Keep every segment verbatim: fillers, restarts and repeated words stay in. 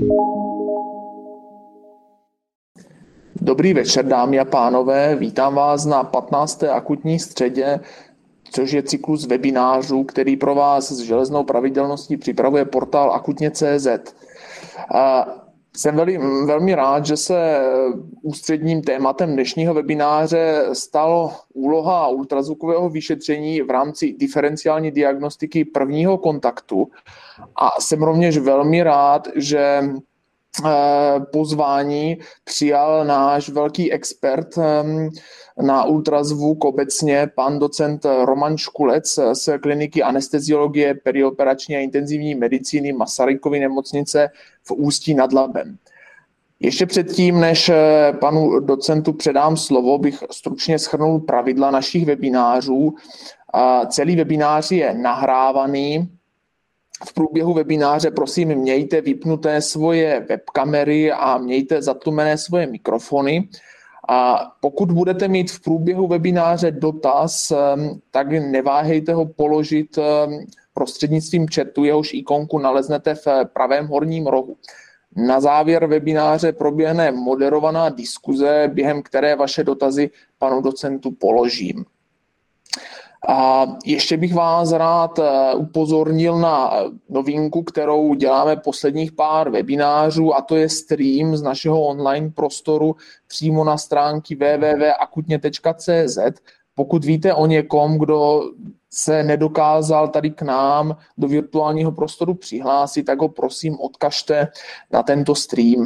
Dobrý večer, dámy a pánové. Vítám vás na patnácté akutní středě, což je cyklus webinářů, který pro vás s železnou pravidelností připravuje portál akutně tečka cé zet. Jsem velmi, velmi rád, že se ústředním tématem dnešního webináře stalo úloha ultrazvukového vyšetření v rámci diferenciální diagnostiky prvního kontaktu. A jsem rovněž velmi rád, že pozvání přijal náš velký expert na ultrazvuk obecně, pan docent Roman Škulec z kliniky anesteziologie, perioperační a intenzivní medicíny Masarykovy nemocnice v Ústí nad Labem. Ještě předtím, než panu docentu předám slovo, bych stručně shrnul pravidla našich webinářů. Celý webinář je nahrávaný. V průběhu webináře prosím mějte vypnuté svoje webkamery a mějte zatlumené svoje mikrofony. A pokud budete mít v průběhu webináře dotaz, tak neváhejte ho položit prostřednictvím chatu, jehož ikonku naleznete v pravém horním rohu. Na závěr webináře proběhne moderovaná diskuze, během které vaše dotazy panu docentu položím. A ještě bych vás rád upozornil na novinku, kterou děláme posledních pár webinářů, a to je stream z našeho online prostoru přímo na stránky w w w tečka akutně tečka cé zet. Pokud víte o někom, kdo se nedokázal tady k nám do virtuálního prostoru přihlásit, tak ho prosím odkažte na tento stream.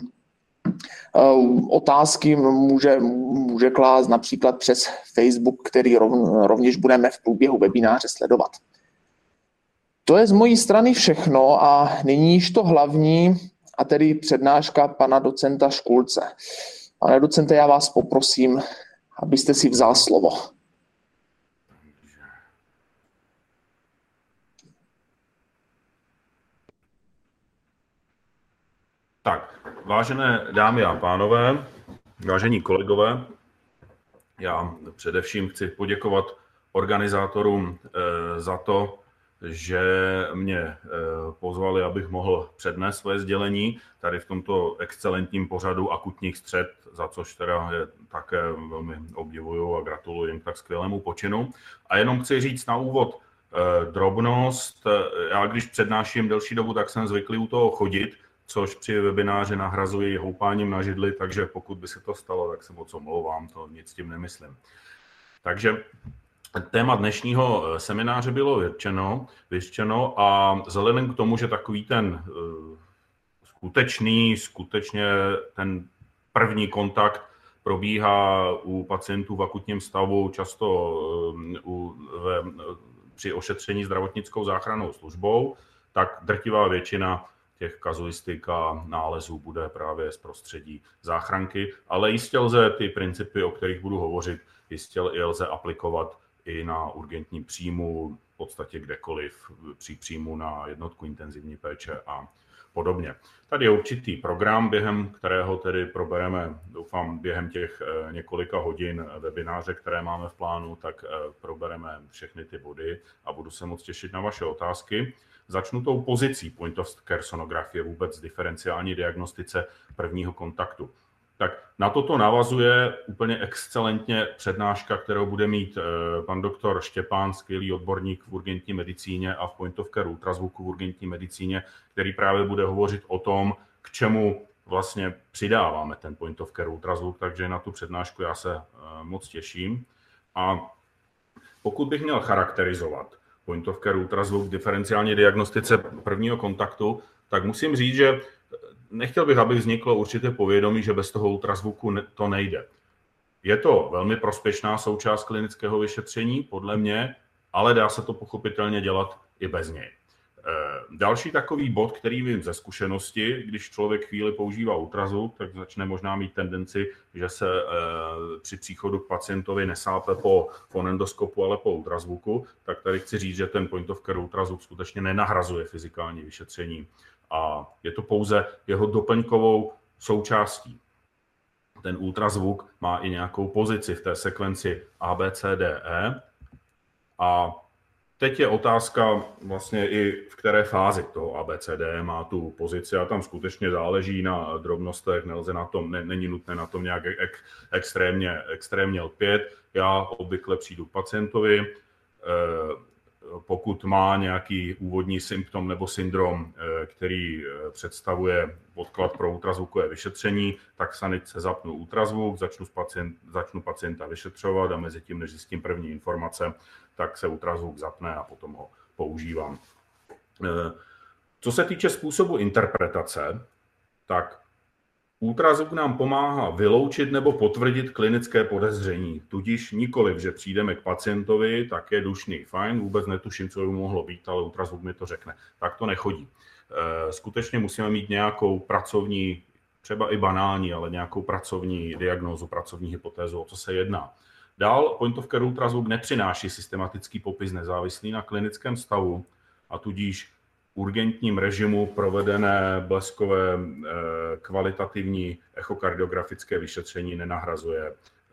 Otázky může, může klást například přes Facebook, který rovněž budeme v průběhu webináře sledovat. To je z mojí strany všechno a nyní již to hlavní, a tedy přednáška pana docenta Škulce. Pane docente, já vás poprosím, abyste si vzal slovo. Tak, vážené dámy a pánové, vážení kolegové, já především chci poděkovat organizátorům za to, že mě pozvali, abych mohl přednést své sdělení tady v tomto excelentním pořadu akutních střed, za což teda je také velmi obdivuju a gratuluji jim k tak skvělému počinu. A jenom chci říct na úvod drobnost. Já když přednáším delší dobu, tak jsem zvyklý u toho chodit, což při webináři nahrazuji houpáním na židli, takže pokud by se to stalo, tak se moc omlouvám, to nic s tím nemyslím. Takže téma dnešního semináře bylo vyřčeno, vyřčeno a vzhledem k tomu, že takový ten skutečný, skutečně ten první kontakt probíhá u pacientů v akutním stavu, často u, ve, při ošetření zdravotnickou záchrannou službou, tak drtivá většina těch kazuistik a nálezů bude právě z prostředí záchranky, ale jistě lze ty principy, o kterých budu hovořit, jistě i lze aplikovat i na urgentní příjmu, v podstatě kdekoliv, při příjmu na jednotku intenzivní péče a podobně. Tady je určitý program, během kterého tedy probereme, doufám, během těch několika hodin webináře, které máme v plánu, tak probereme všechny ty body a budu se moc těšit na vaše otázky. Začnu tou pozicí point of care sonografie, vůbec diferenciální diagnostice prvního kontaktu. Tak na toto navazuje úplně excelentně přednáška, kterou bude mít pan doktor Štěpán, skvělý odborník v urgentní medicíně a v point of care ultrazvuku v urgentní medicíně, který právě bude hovořit o tom, k čemu vlastně přidáváme ten point of care ultrazvuk, takže na tu přednášku já se moc těším. A pokud bych měl charakterizovat point of care ultrazvuk v diferenciální diagnostice prvního kontaktu, tak musím říct, že nechtěl bych, aby vzniklo určité povědomí, že bez toho ultrazvuku to nejde. Je to velmi prospěšná součást klinického vyšetření, podle mě, ale dá se to pochopitelně dělat i bez něj. Další takový bod, který vím ze zkušenosti, když člověk chvíli používá ultrazvuk, tak začne možná mít tendenci, že se při příchodu k pacientovi nesápe po fonendoskopu, ale po ultrazvuku. Tak tady chci říct, že ten point of care ultrazvuk skutečně nenahrazuje fyzikální vyšetření a je to pouze jeho doplňkovou součástí. Ten ultrazvuk má i nějakou pozici v té sekvenci A, B, C, D, E a teď je otázka vlastně i v které fázi toho A B C D má tu pozici a tam skutečně záleží na drobnostech, nelze na tom, ne, není nutné na tom nějak ek, extrémně, extrémně lpět. Já obvykle přijdu k pacientovi, pokud má nějaký úvodní symptom nebo syndrom, který představuje podklad pro ultrazvukové vyšetření, tak sanice zapnu ultrazvuk, začnu, pacient, začnu pacienta vyšetřovat a mezi tím, než zjistím první informace, tak se ultrazvuk zapne a potom ho používám. Co se týče způsobu interpretace, tak ultrazvuk nám pomáhá vyloučit nebo potvrdit klinické podezření. Tudíž nikoliv, že přijdeme k pacientovi, tak je dušný, fajn, vůbec netuším, co by mohlo být, ale ultrazvuk mi to řekne. Tak to nechodí. Skutečně musíme mít nějakou pracovní, třeba i banální, ale nějakou pracovní diagnózu, pracovní hypotézu, o co se jedná. Dál point of care ultrazvuk nepřináší systematický popis nezávislý na klinickém stavu a tudíž urgentním režimu provedené bleskové kvalitativní echokardiografické vyšetření nenahrazuje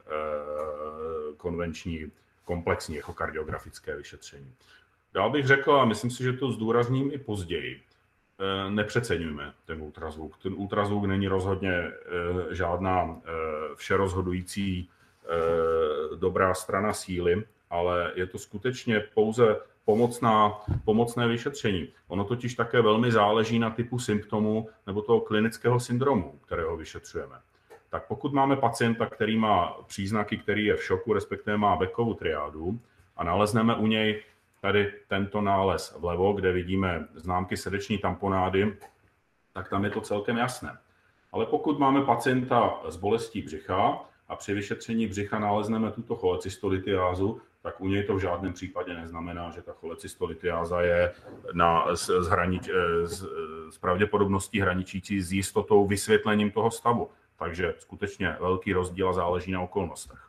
konvenční komplexní echokardiografické vyšetření. Dál bych řekl, a myslím si, že to zdůrazním i později, nepřeceňujme ten ultrazvuk. Ten ultrazvuk není rozhodně žádná všerozhodující dobrá strana síly, ale je to skutečně pouze pomocná, pomocné vyšetření. Ono totiž také velmi záleží na typu symptomu nebo toho klinického syndromu, kterého vyšetřujeme. Tak pokud máme pacienta, který má příznaky, který je v šoku, respektive má Beckovu triádu a nalezneme u něj tady tento nález vlevo, kde vidíme známky srdeční tamponády, tak tam je to celkem jasné. Ale pokud máme pacienta s bolestí břicha a při vyšetření břicha nalezneme tuto cholecystolitiázu, tak u něj to v žádném případě neznamená, že ta cholecystolitiáza je na, s, s, hranič, s, s pravděpodobností hraničící s jistotou vysvětlením toho stavu. Takže skutečně velký rozdíl a záleží na okolnostech.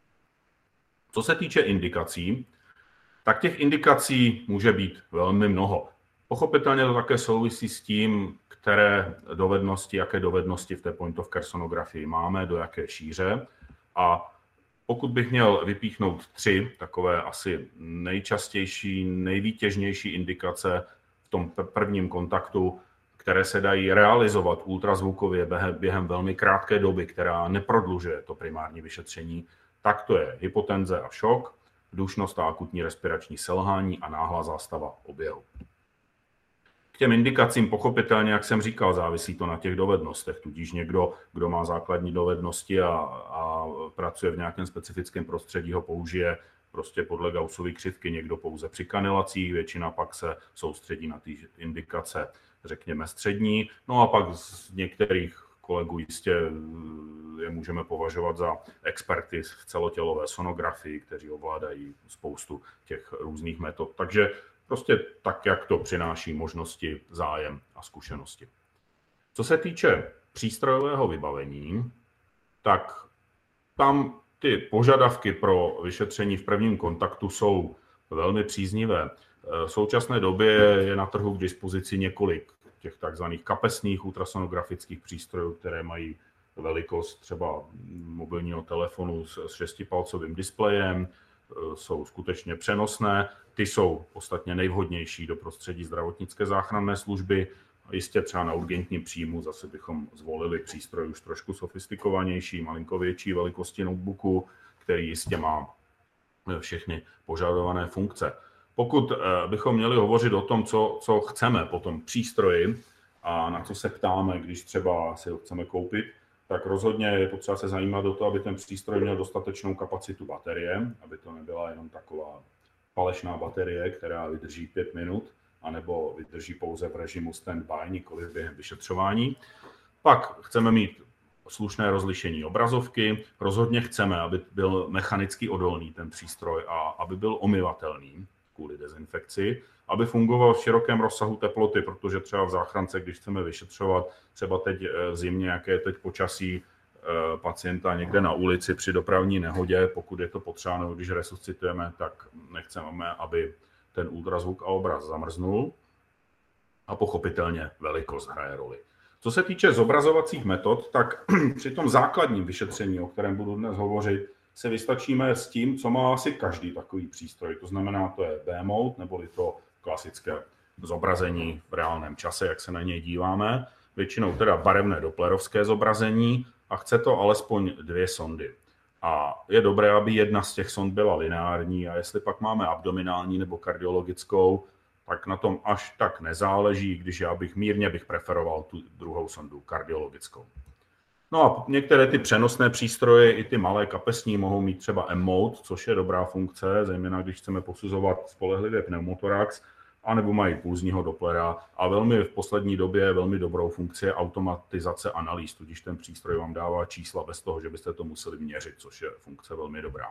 Co se týče indikací, tak těch indikací může být velmi mnoho. Pochopitelně to také souvisí s tím, které dovednosti, jaké dovednosti v té point of care sonografii máme, do jaké šíře. A pokud bych měl vypíchnout tři takové asi nejčastější, nejvýtěžnější indikace v tom prvním kontaktu, které se dají realizovat ultrazvukově během velmi krátké doby, která neprodlužuje to primární vyšetření, tak to je hypotenze a šok, dušnost a akutní respirační selhání a náhlá zástava oběhu. K těm indikacím pochopitelně, jak jsem říkal, závisí to na těch dovednostech, tudíž někdo, kdo má základní dovednosti a, a pracuje v nějakém specifickém prostředí, ho použije prostě podle Gaussovy křivky, někdo pouze při kanilacích, většina pak se soustředí na ty indikace, řekněme, střední, no a pak z některých kolegů jistě je můžeme považovat za experty v celotělové sonografii, kteří ovládají spoustu těch různých metod. Takže prostě tak, jak to přináší možnosti, zájem a zkušenosti. Co se týče přístrojového vybavení, tak tam ty požadavky pro vyšetření v prvním kontaktu jsou velmi příznivé. V současné době je na trhu k dispozici několik těch takzvaných kapesných ultrasonografických přístrojů, které mají velikost třeba mobilního telefonu s šestipalcovým displejem, jsou skutečně přenosné. Ty jsou ostatně nejvhodnější do prostředí zdravotnické záchranné služby. Jistě třeba na urgentním příjmu zase bychom zvolili přístroj už trošku sofistikovanější, malinko větší velikosti notebooku, který jistě má všechny požadované funkce. Pokud bychom měli hovořit o tom, co, co chceme po tom přístroji a na co se ptáme, když třeba si ho chceme koupit, tak rozhodně je potřeba se zajímat o to, aby ten přístroj měl dostatečnou kapacitu baterie, aby to nebyla jenom taková falešná baterie, která vydrží pět minut, anebo vydrží pouze v režimu standby, nikoli během vyšetřování. Pak chceme mít slušné rozlišení obrazovky. Rozhodně chceme, aby byl mechanicky odolný ten přístroj a aby byl omyvatelný kvůli dezinfekci, aby fungoval v širokém rozsahu teploty, protože třeba v záchrance, když chceme vyšetřovat třeba teď v zimě, jaké je teď počasí pacienta někde na ulici při dopravní nehodě, pokud je to potřeba, nebo když resuscitujeme, tak nechceme, aby ten ultrazvuk a obraz zamrznul. A pochopitelně velikost hraje roli. Co se týče zobrazovacích metod, tak při tom základním vyšetření, o kterém budu dnes hovořit, se vystačíme s tím, co má asi každý takový přístroj. To znamená, to je B-mode, neboli to klasické zobrazení v reálném čase, jak se na něj díváme. Většinou teda barevné dopplerovské zobrazení a chce to alespoň dvě sondy. A je dobré, aby jedna z těch sond byla lineární a jestli pak máme abdominální nebo kardiologickou, tak na tom až tak nezáleží, když já bych mírně bych preferoval tu druhou sondu kardiologickou. No a některé ty přenosné přístroje, i ty malé kapesní, mohou mít třeba M-mode, což je dobrá funkce, zejména když chceme posuzovat spolehlivě pneumotorax, anebo mají pulzního Dopplera a velmi v poslední době velmi dobrou funkci je automatizace analýz, tudíž ten přístroj vám dává čísla bez toho, že byste to museli měřit, což je funkce velmi dobrá.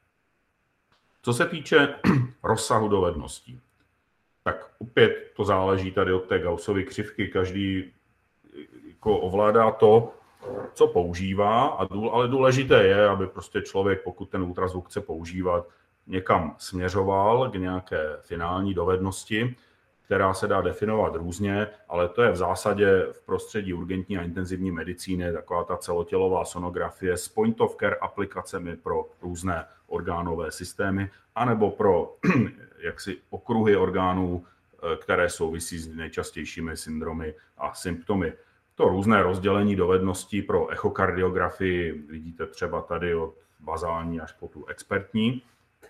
Co se týče rozsahu dovedností, tak opět to záleží tady od té Gaussovy křivky, každý jako ovládá to, co používá, ale důležité je, aby prostě člověk, pokud ten ultrazvuk chce používat, někam směřoval k nějaké finální dovednosti, která se dá definovat různě, ale to je v zásadě v prostředí urgentní a intenzivní medicíny taková ta celotělová sonografie s point of care aplikacemi pro různé orgánové systémy, anebo pro jaksi okruhy orgánů, které souvisí s nejčastějšími syndromy a symptomy. To různé rozdělení dovedností pro echokardiografii vidíte třeba tady od bazální až po tu expertní.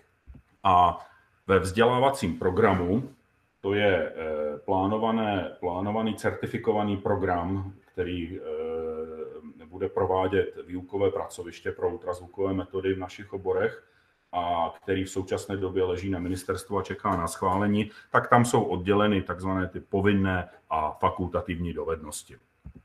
A ve vzdělávacím programu, to je plánované, plánovaný certifikovaný program, který bude provádět výukové pracoviště pro ultrazvukové metody v našich oborech a který v současné době leží na ministerstvu a čeká na schválení, tak tam jsou odděleny takzvané ty povinné a fakultativní dovednosti.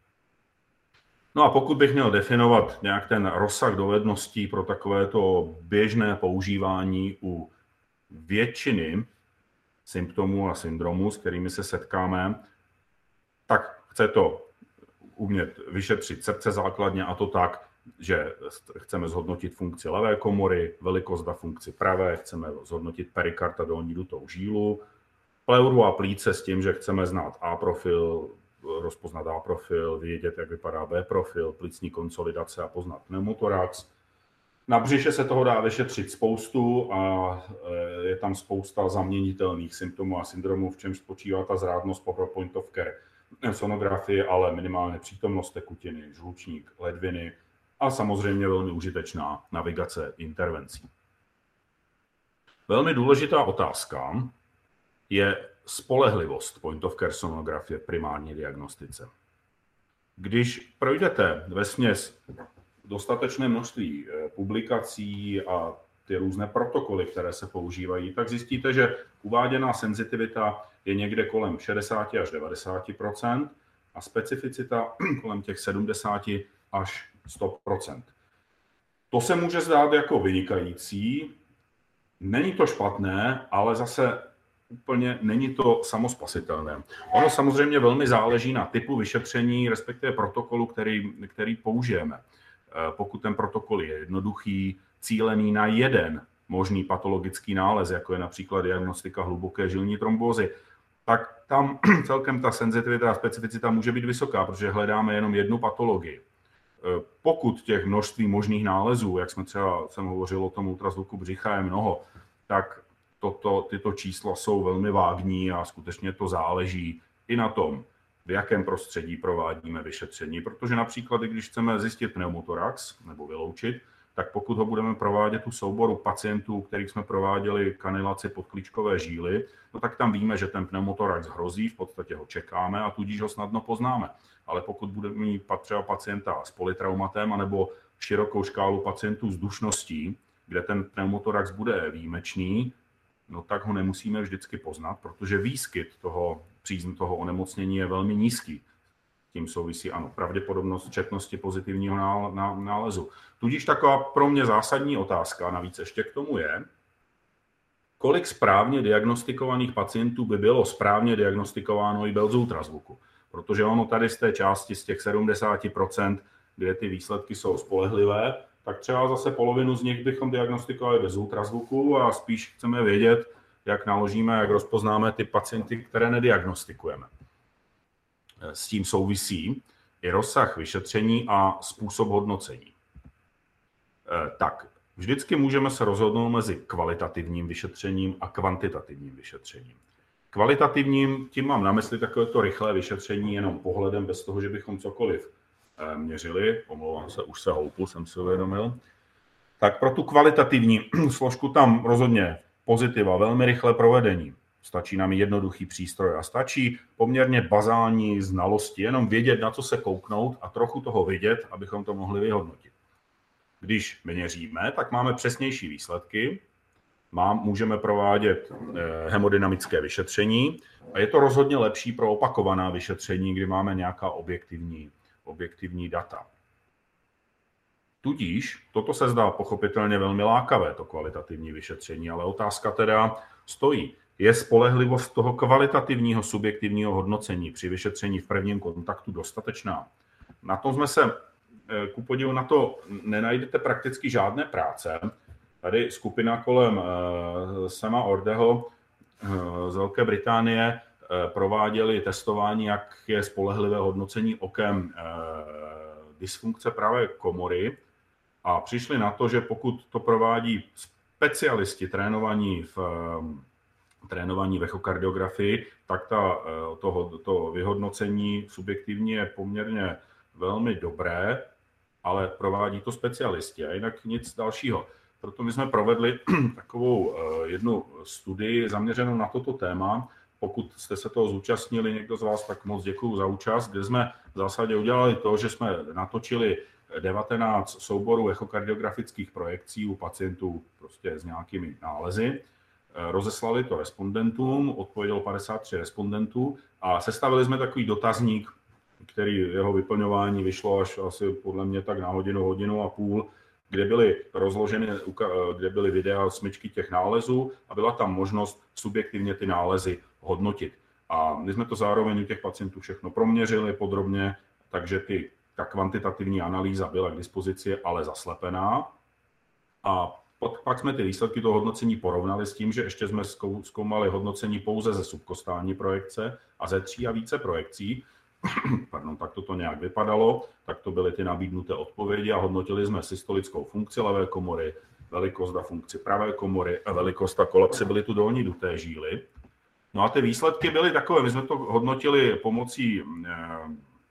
No a pokud bych měl definovat nějak ten rozsah dovedností pro takovéto běžné používání u většiny symptomů a syndromů, s kterými se setkáme, tak chce to umět vyšetřit srdce základně a to tak, že chceme zhodnotit funkci levé komory, velikost a funkci pravé, chceme zhodnotit perikard a dolní dutou žílu, pleuru a plíce s tím, že chceme znát A-profil, rozpoznat A-profil, vědět, jak vypadá B-profil, plicní konsolidace a poznat pneumotorax. Na břiše se toho dá vyšetřit spoustu a je tam spousta zaměnitelných symptomů a syndromů, v čemž spočívá ta zrádnost pro point of care sonografie, ale minimálně přítomnost tekutiny, žlučník, ledviny a samozřejmě velmi užitečná navigace intervencí. Velmi důležitá otázka je spolehlivost point of care sonografie v primární diagnostice. Když projdete vesměs dostatečné množství publikací a ty různé protokoly, které se používají, tak zjistíte, že uváděná senzitivita je někde kolem šedesát až devadesát procent a specificita kolem těch sedmdesát až sto procent. To se může zdát jako vynikající, není to špatné, ale zase úplně není to samospasitelné. Ono samozřejmě velmi záleží na typu vyšetření, respektive protokolu, který, který použijeme. Pokud ten protokol je jednoduchý, cílený na jeden možný patologický nález, jako je například diagnostika hluboké žilní trombózy, tak tam celkem ta senzitivita a specificita může být vysoká, protože hledáme jenom jednu patologii. Pokud těch množství možných nálezů, jak jsme třeba jsem hovořil o tom ultrazvuku břicha, je mnoho, tak toto, tyto čísla jsou velmi vágní a skutečně to záleží i na tom, v jakém prostředí provádíme vyšetření, protože například, když chceme zjistit pneumotorax nebo vyloučit, tak pokud ho budeme provádět u souboru pacientů, kterých jsme prováděli kanilaci podklíčkové žíly, no tak tam víme, že ten pneumotorax hrozí, v podstatě ho čekáme a tudíž ho snadno poznáme. Ale pokud budeme mít třeba pacienta s polytraumatem anebo širokou škálu pacientů s dušností, kde ten pneumotorax bude výjimečný, no tak ho nemusíme vždycky poznat, protože výskyt toho přízn toho onemocnění je velmi nízký. Tím souvisí, ano, pravděpodobnost četnosti pozitivního nálezu. Tudíž taková pro mě zásadní otázka, navíc ještě k tomu je, kolik správně diagnostikovaných pacientů by bylo správně diagnostikováno i bez ultrazvuku. Protože ono tady z té části, z těch sedmdesát procent, kde ty výsledky jsou spolehlivé, tak třeba zase polovinu z nich bychom diagnostikovali bez ultrazvuku a spíš chceme vědět, jak naložíme, jak rozpoznáme ty pacienty, které nediagnostikujeme. S tím souvisí i rozsah vyšetření a způsob hodnocení. Tak, vždycky můžeme se rozhodnout mezi kvalitativním vyšetřením a kvantitativním vyšetřením. Kvalitativním, tím mám na mysli takové to rychlé vyšetření jenom pohledem bez toho, že bychom cokoliv měřili. Omlouvám se, už se houpu, jsem si uvědomil. Tak pro tu kvalitativní složku tam rozhodně pozitiva, velmi rychlé provedení. Stačí nám jednoduchý přístroj a stačí poměrně bazální znalosti, jenom vědět, na co se kouknout a trochu toho vidět, abychom to mohli vyhodnotit. Když měříme, tak máme přesnější výsledky, Mám, můžeme provádět hemodynamické vyšetření a je to rozhodně lepší pro opakovaná vyšetření, kdy máme nějaká objektivní, objektivní data. Tudíž toto se zdá pochopitelně velmi lákavé, to kvalitativní vyšetření, ale otázka teda stojí. Je spolehlivost toho kvalitativního subjektivního hodnocení při vyšetření v prvním kontaktu dostatečná? Na tom jsme se, ku podivu na to, nenajdete prakticky žádné práce. Tady skupina kolem Sama Ordeho z Velké Británie prováděli testování, jak je spolehlivé hodnocení okem dysfunkce pravé komory a přišli na to, že pokud to provádí specialisti trénovaní v trénovaní v echokardiografii, tak ta, to, to vyhodnocení subjektivní je poměrně velmi dobré, ale provádí to specialisti a jinak nic dalšího. Proto my jsme provedli takovou jednu studii zaměřenou na toto téma. Pokud jste se toho zúčastnili, někdo z vás, tak moc děkuju za účast, kde jsme v zásadě udělali to, že jsme natočili devatenáct souborů echokardiografických projekcí u pacientů prostě s nějakými nálezy. Rozeslali to respondentům, odpovědělo padesát tři respondentů a sestavili jsme takový dotazník, který jeho vyplňování vyšlo až asi podle mě tak na hodinu, hodinu a půl, kde byly rozloženy, kde byly videa smyčky těch nálezů a byla tam možnost subjektivně ty nálezy hodnotit. A my jsme to zároveň u těch pacientů všechno proměřili podrobně, takže ty, ta kvantitativní analýza byla k dispozici, ale zaslepená. A pak jsme ty výsledky toho hodnocení porovnali s tím, že ještě jsme zkoumali hodnocení pouze ze subkostální projekce a ze tří a více projekcí. Pardon, tak toto nějak vypadalo, tak to byly ty nabídnuté odpovědi a hodnotili jsme systolickou funkci levé komory, velikost a funkci pravé komory a velikost a kolapsibilitu dolní duté žíly. No a ty výsledky byly takové, my jsme to hodnotili pomocí, eh,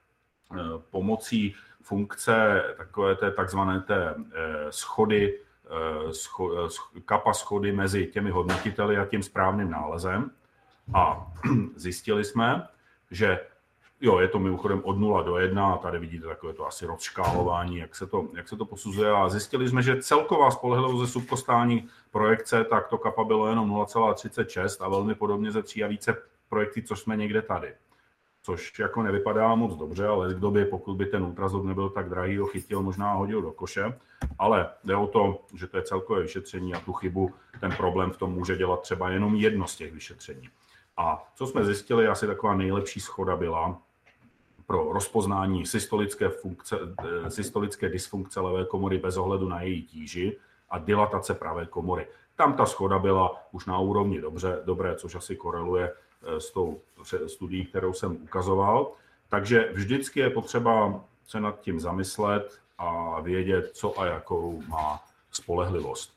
pomocí funkce takové té takzvané té eh, schody, eh, scho, eh, kapa schody mezi těmi hodnotiteli a tím správným nálezem a zjistili jsme, že jo, je to mimochodem od nula do jedna a tady vidíte takové to asi rozškálování, jak se to, jak se to posuzuje a zjistili jsme, že celková spolehlivost ze subkostální projekce, tak to kapa bylo jenom nula celá třicet šest a velmi podobně ze tří a více projekcí, což jsme někde tady. Což jako nevypadá moc dobře, ale kdo by, pokud by ten ultrazvuk nebyl tak drahý, ho chytil, možná hodil do koše, ale jde o to, že to je celkové vyšetření a tu chybu, ten problém v tom může dělat třeba jenom jedno z těch vyšetření. A co jsme zjistili, asi taková nejlepší shoda byla pro rozpoznání systolické, funkce, systolické dysfunkce levé komory bez ohledu na její tíži a dilatace pravé komory. Tam ta shoda byla už na úrovni dobře, dobré, což asi koreluje s tou studií, kterou jsem ukazoval. Takže vždycky je potřeba se nad tím zamyslet a vědět, co a jakou má spolehlivost.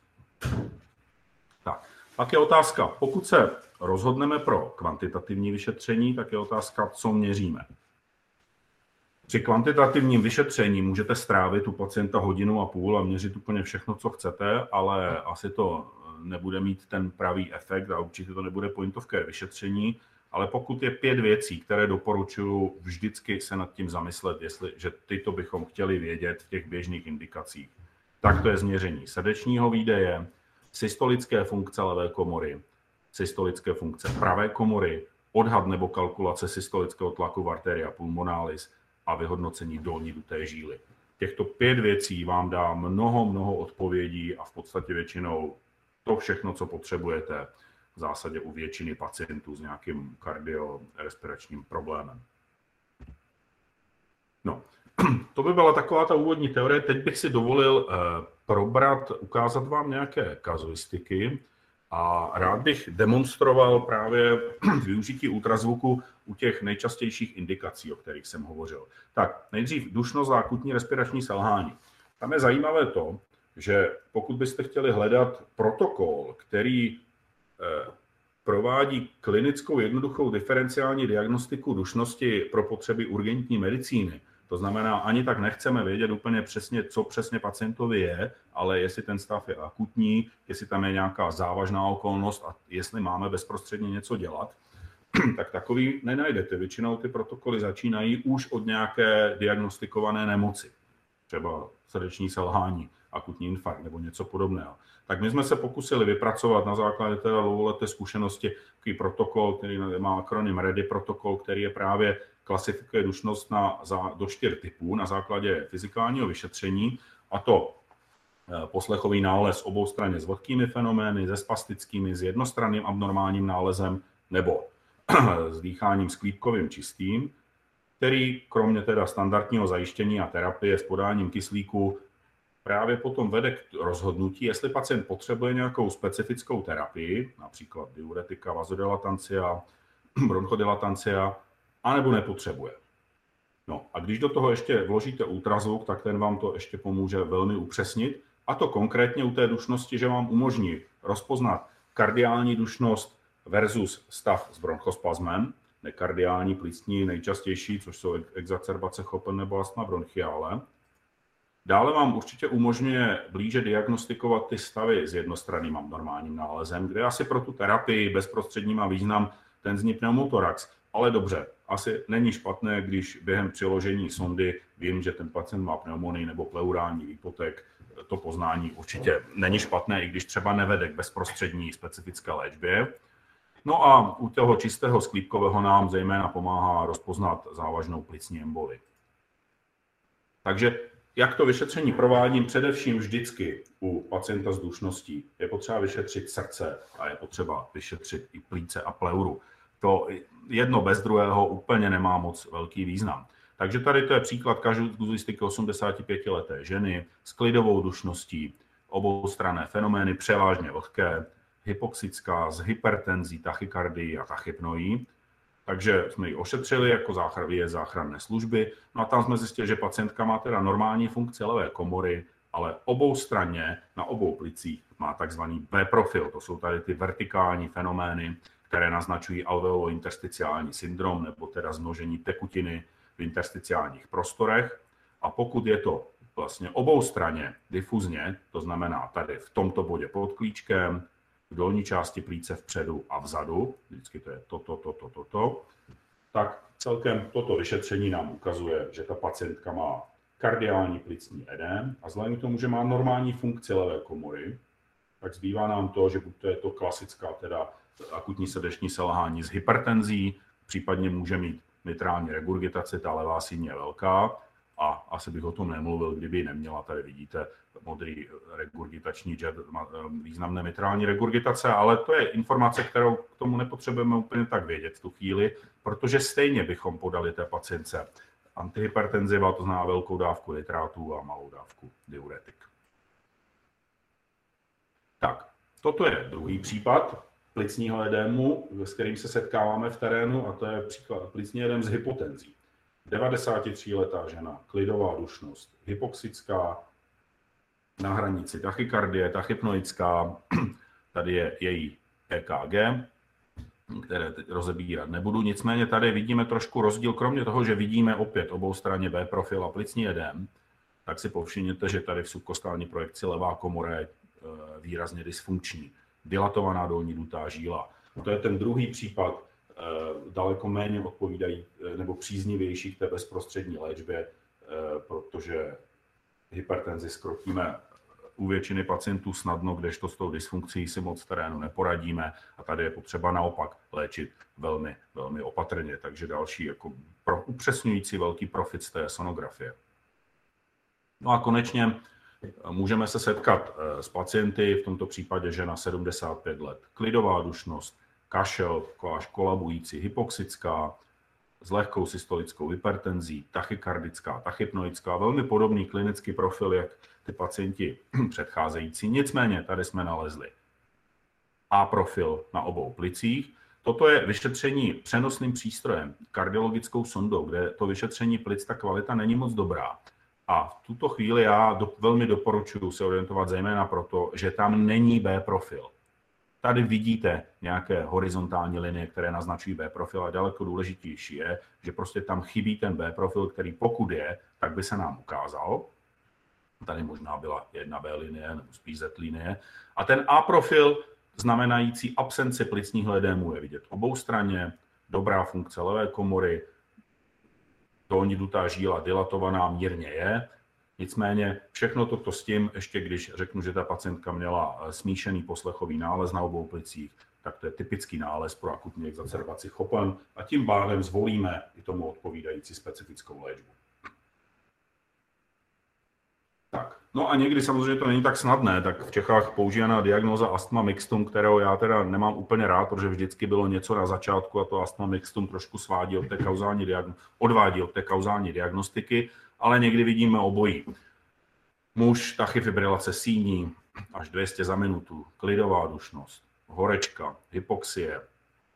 Tak, pak je otázka, pokud se rozhodneme pro kvantitativní vyšetření, tak je otázka, co měříme. Při kvantitativním vyšetření můžete strávit u pacienta hodinu a půl a měřit úplně všechno, co chcete, ale asi to nebude mít ten pravý efekt a určitě to nebude point of care vyšetření, ale pokud je pět věcí, které doporučuji vždycky se nad tím zamyslet, jestli, že tyto bychom chtěli vědět v těch běžných indikacích, tak to je změření srdečního výdeje, systolické funkce levé komory, systolické funkce pravé komory, odhad nebo kalkulace systolického tlaku v arteria pulmonalis a vyhodnocení dolní duté žíly. Těchto pět věcí vám dá mnoho, mnoho odpovědí a v podstatě většinou to všechno, co potřebujete v zásadě u většiny pacientů s nějakým kardiorespiračním problémem. No, to by byla taková ta úvodní teorie. Teď bych si dovolil eh, probrat, ukázat vám nějaké kazuistiky a rád bych demonstroval právě využití ultrazvuku u těch nejčastějších indikací, o kterých jsem hovořil. Tak, nejdřív dušno-zákutní respirační selhání. Tam je zajímavé to, že pokud byste chtěli hledat protokol, který provádí klinickou jednoduchou diferenciální diagnostiku dušnosti pro potřeby urgentní medicíny, to znamená, ani tak nechceme vědět úplně přesně, co přesně pacientovi je, ale jestli ten stav je akutní, jestli tam je nějaká závažná okolnost a jestli máme bezprostředně něco dělat, tak takový nenajdete. Většinou ty protokoly začínají už od nějaké diagnostikované nemoci, třeba srdeční selhání, akutní infarkt nebo něco podobného. Tak my jsme se pokusili vypracovat na základě té dlouholeté zkušenosti takový protokol, který má akronym READY protokol, který je právě klasifikuje dušnost na, za, do čtyř typů na základě fyzikálního vyšetření, a to poslechový nález oboustranně s vlhkými fenomény, se spastickými, s jednostranným abnormálním nálezem nebo s dýcháním sklípkovým čistým, který kromě teda standardního zajištění a terapie s podáním kyslíku právě potom vede k rozhodnutí, jestli pacient potřebuje nějakou specifickou terapii, například diuretika, vazodilatancia, bronchodilatancia, anebo nepotřebuje. No a když do toho ještě vložíte ultrazvuk, tak ten vám to ještě pomůže velmi upřesnit, a to konkrétně u té dušnosti, že vám umožní rozpoznat kardiální dušnost versus stav s bronchospasmem, nekardiální plicní nejčastější, což jsou exacerbace chopen nebo astma bronchiále. Dále vám určitě umožňuje blíže diagnostikovat ty stavy s jednostranným abnormálním nálezem, kde asi pro tu terapii bezprostřední má význam tenzní pneumotorax. Ale dobře, asi není špatné, když během přiložení sondy vím, že ten pacient má pneumonii nebo pleurální výpotek. To poznání určitě není špatné, i když třeba nevede k bezprostřední specifické léčbě. No a u toho čistého sklípkového nám zejména pomáhá rozpoznat závažnou plicní emboli. Takže jak to vyšetření provádím? Především vždycky u pacienta s dušností je potřeba vyšetřit srdce a je potřeba vyšetřit i plíce a pleuru. To jedno bez druhého úplně nemá moc velký význam. Takže tady to je příklad kazuistiky osmdesátipětileté ženy s klidovou dušností, oboustranné fenomény, převážně vlhké, hypoxická s hypertenzí, tachykardií a tachypnoí. Takže jsme ji ošetřili jako záchranné záchranné služby. No a tam jsme zjistili, že pacientka má teda normální funkci levé komory, ale oboustranně na obou plicích má takzvaný B-profil. To jsou tady ty vertikální fenomény, které naznačují alveolo-intersticiální syndrom, nebo teda zmnožení tekutiny v intersticiálních prostorech. A pokud je to vlastně oboustranně difuzně, to znamená tady v tomto bodě pod klíčkem, v dolní části plíce vpředu a vzadu, vždycky to je toto, toto, toto, to, tak celkem toto vyšetření nám ukazuje, že ta pacientka má kardiální plicní edém a vzhledem k tomu, že má normální funkci levé komory, tak zbývá nám to, že buď to je to klasická teda akutní srdeční selhání s hypertenzí, případně může mít mitrální regurgitaci, ta levá síně je velká, a asi bych o tom nemluvil, kdyby ji neměla. Tady vidíte modrý regurgitační jet, významné mitrální regurgitace, ale to je informace, kterou k tomu nepotřebujeme úplně tak vědět v tu chvíli, protože stejně bychom podali té pacientce antihypertenziva, to znamená velkou dávku nitrátů a malou dávku diuretik. Tak, toto je druhý případ plicního edému, s kterým se setkáváme v terénu, a to je příklad plicní edém s hypotenzí. devadesátitříletá žena, klidová dušnost, hypoxická, na hranici tachykardie, tachypnoická, tady je její E K G, které teď rozebírat nebudu, nicméně tady vidíme trošku rozdíl, kromě toho, že vidíme opět oboustranně B profil a plicní edém, tak si povšimněte, že tady v subkostální projekci levá komora je výrazně dysfunkční, dilatovaná dolní dutá žíla. To je ten druhý případ, daleko méně odpovídají nebo příznivější k té bezprostřední léčbě, protože hypertenzi zkrotíme u většiny pacientů snadno, kdežto s tou dysfunkcí si moc v terénu neporadíme a tady je potřeba naopak léčit velmi, velmi opatrně. Takže další jako pro upřesňující velký profit z té sonografie. No a konečně můžeme se setkat s pacienty, v tomto případě žena sedmdesát pět let, klidová dušnost, kašel, až kolabující, hypoxická, s lehkou systolickou hypertenzí, tachykardická, tachypnoická, velmi podobný klinický profil, jak ty pacienti předcházející. Nicméně tady jsme nalezli A profil na obou plicích. Toto je vyšetření přenosným přístrojem, kardiologickou sondou, kde to vyšetření plic, ta kvalita není moc dobrá. A v tuto chvíli já do, velmi doporučuji se orientovat zejména proto, že tam není B-profil. Tady vidíte nějaké horizontální linie, které naznačují B-profil, a daleko důležitější je, že prostě tam chybí ten B-profil, který pokud je, tak by se nám ukázal. Tady možná byla jedna B linie nebo spíš Z linie. A ten A-profil znamenající absenci plicního edému je vidět oboustranně, dobrá funkce levé komory, dolní dutá žíla dilatovaná mírně je. Nicméně všechno toto s tím, ještě když řeknu, že ta pacientka měla smíšený poslechový nález na obou plicích, tak to je typický nález pro akutní exacerbaci Chopin a tím pádem zvolíme i tomu odpovídající specifickou léčbu. Tak. No a někdy samozřejmě to není tak snadné, tak v Čechách používaná diagnóza astma mixtum, kterou já teda nemám úplně rád, protože vždycky bylo něco na začátku a to astma mixtum trošku svádí od té kauzální diagno- odvádí od té kauzální diagnostiky, ale někdy vidíme obojí. Muž, tachyfibrilace síní, až dvě stě za minutu, klidová dušnost, horečka, hypoxie, e,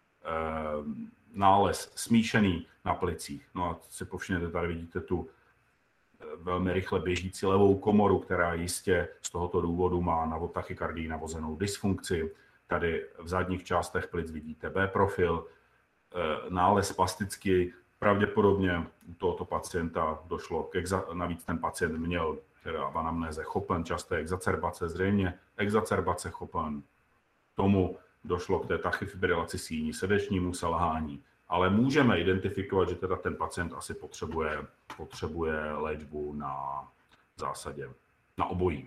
nález smíšený na plicích. No a si povšimněte, tady vidíte tu velmi rychle běžící levou komoru, která jistě z tohoto důvodu má na tachykardii navozenou dysfunkci. Tady v zadních částech plic vidíte B-profil, nález plastický. Pravděpodobně u tohoto pacienta došlo k exa- navíc ten pacient měl teda v anamnéze Chopin, časté exacerbace, zřejmě exacerbace Chopin. Tomu došlo k té tachyfibrilaci síní, srdečnímu selhání. Ale můžeme identifikovat, že teda ten pacient asi potřebuje, potřebuje léčbu na zásadě, na obojí.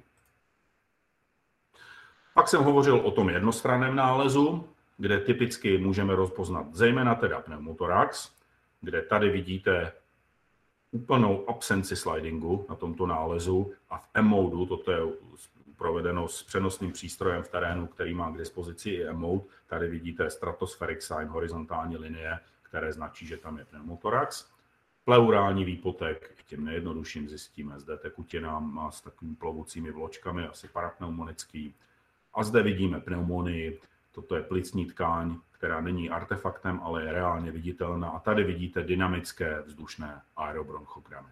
Pak jsem hovořil o tom jednostranném nálezu, kde typicky můžeme rozpoznat zejména teda pneumotorax, kde tady vidíte úplnou absenci slidingu na tomto nálezu a v M-modu, toto je provedeno s přenosným přístrojem v terénu, který má k dispozici i M-mode, tady vidíte stratospheric sign, horizontální linie, které značí, že tam je pneumotorax. Pleurální výpotek, tím nejjednodušším zjistíme, zde tekutina má s takovými plovoucími vločkami, asi parapneumonický. A zde vidíme pneumonii, toto je plicní tkáň, která není artefaktem, ale je reálně viditelná. A tady vidíte dynamické vzdušné aerobronchogramy.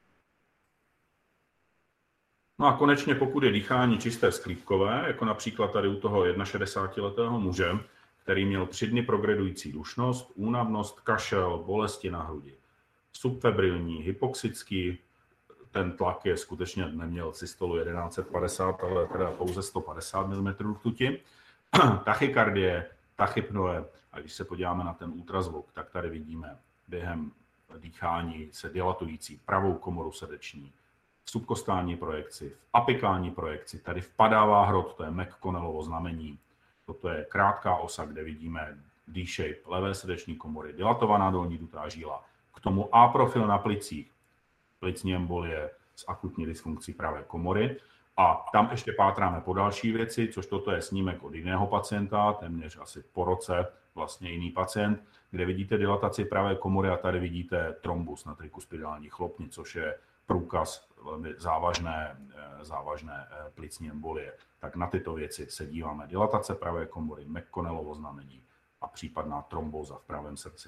No a konečně, pokud je dýchání čisté sklípkové, jako například tady u toho šedesátiletého muže, který měl tři dny progredující dušnost, únavnost, kašel, bolesti na hrudi. Subfebrilní, hypoxický, ten tlak je skutečně neměl systolu jedenáct set padesát, ale teda pouze sto padesát milimetrů rtuti. Tachykardie, tachypnoe, a když se podíváme na ten ultrazvuk, tak tady vidíme během dýchání se dilatující pravou komoru srdeční, v subkostální projekci, v apikální projekci, tady vpadává hrot, to je McConnellovo znamení. Toto je krátká osa, kde vidíme D-shape levé srdeční komory, dilatovaná dolní dutá žíla. K tomu A-profil na plicích, plicní embolie s akutní dysfunkcí pravé komory. A tam ještě pátráme po další věci, což toto je snímek od jiného pacienta, téměř asi po roce, vlastně jiný pacient, kde vidíte dilataci pravé komory a tady vidíte trombus na trikuspidální chlopni, což je průkaz velmi závažné, závažné plicní embolie. Tak na tyto věci se díváme. Dilatace pravé komory, McConnellovo znamení a případná trombóza v pravém srdci.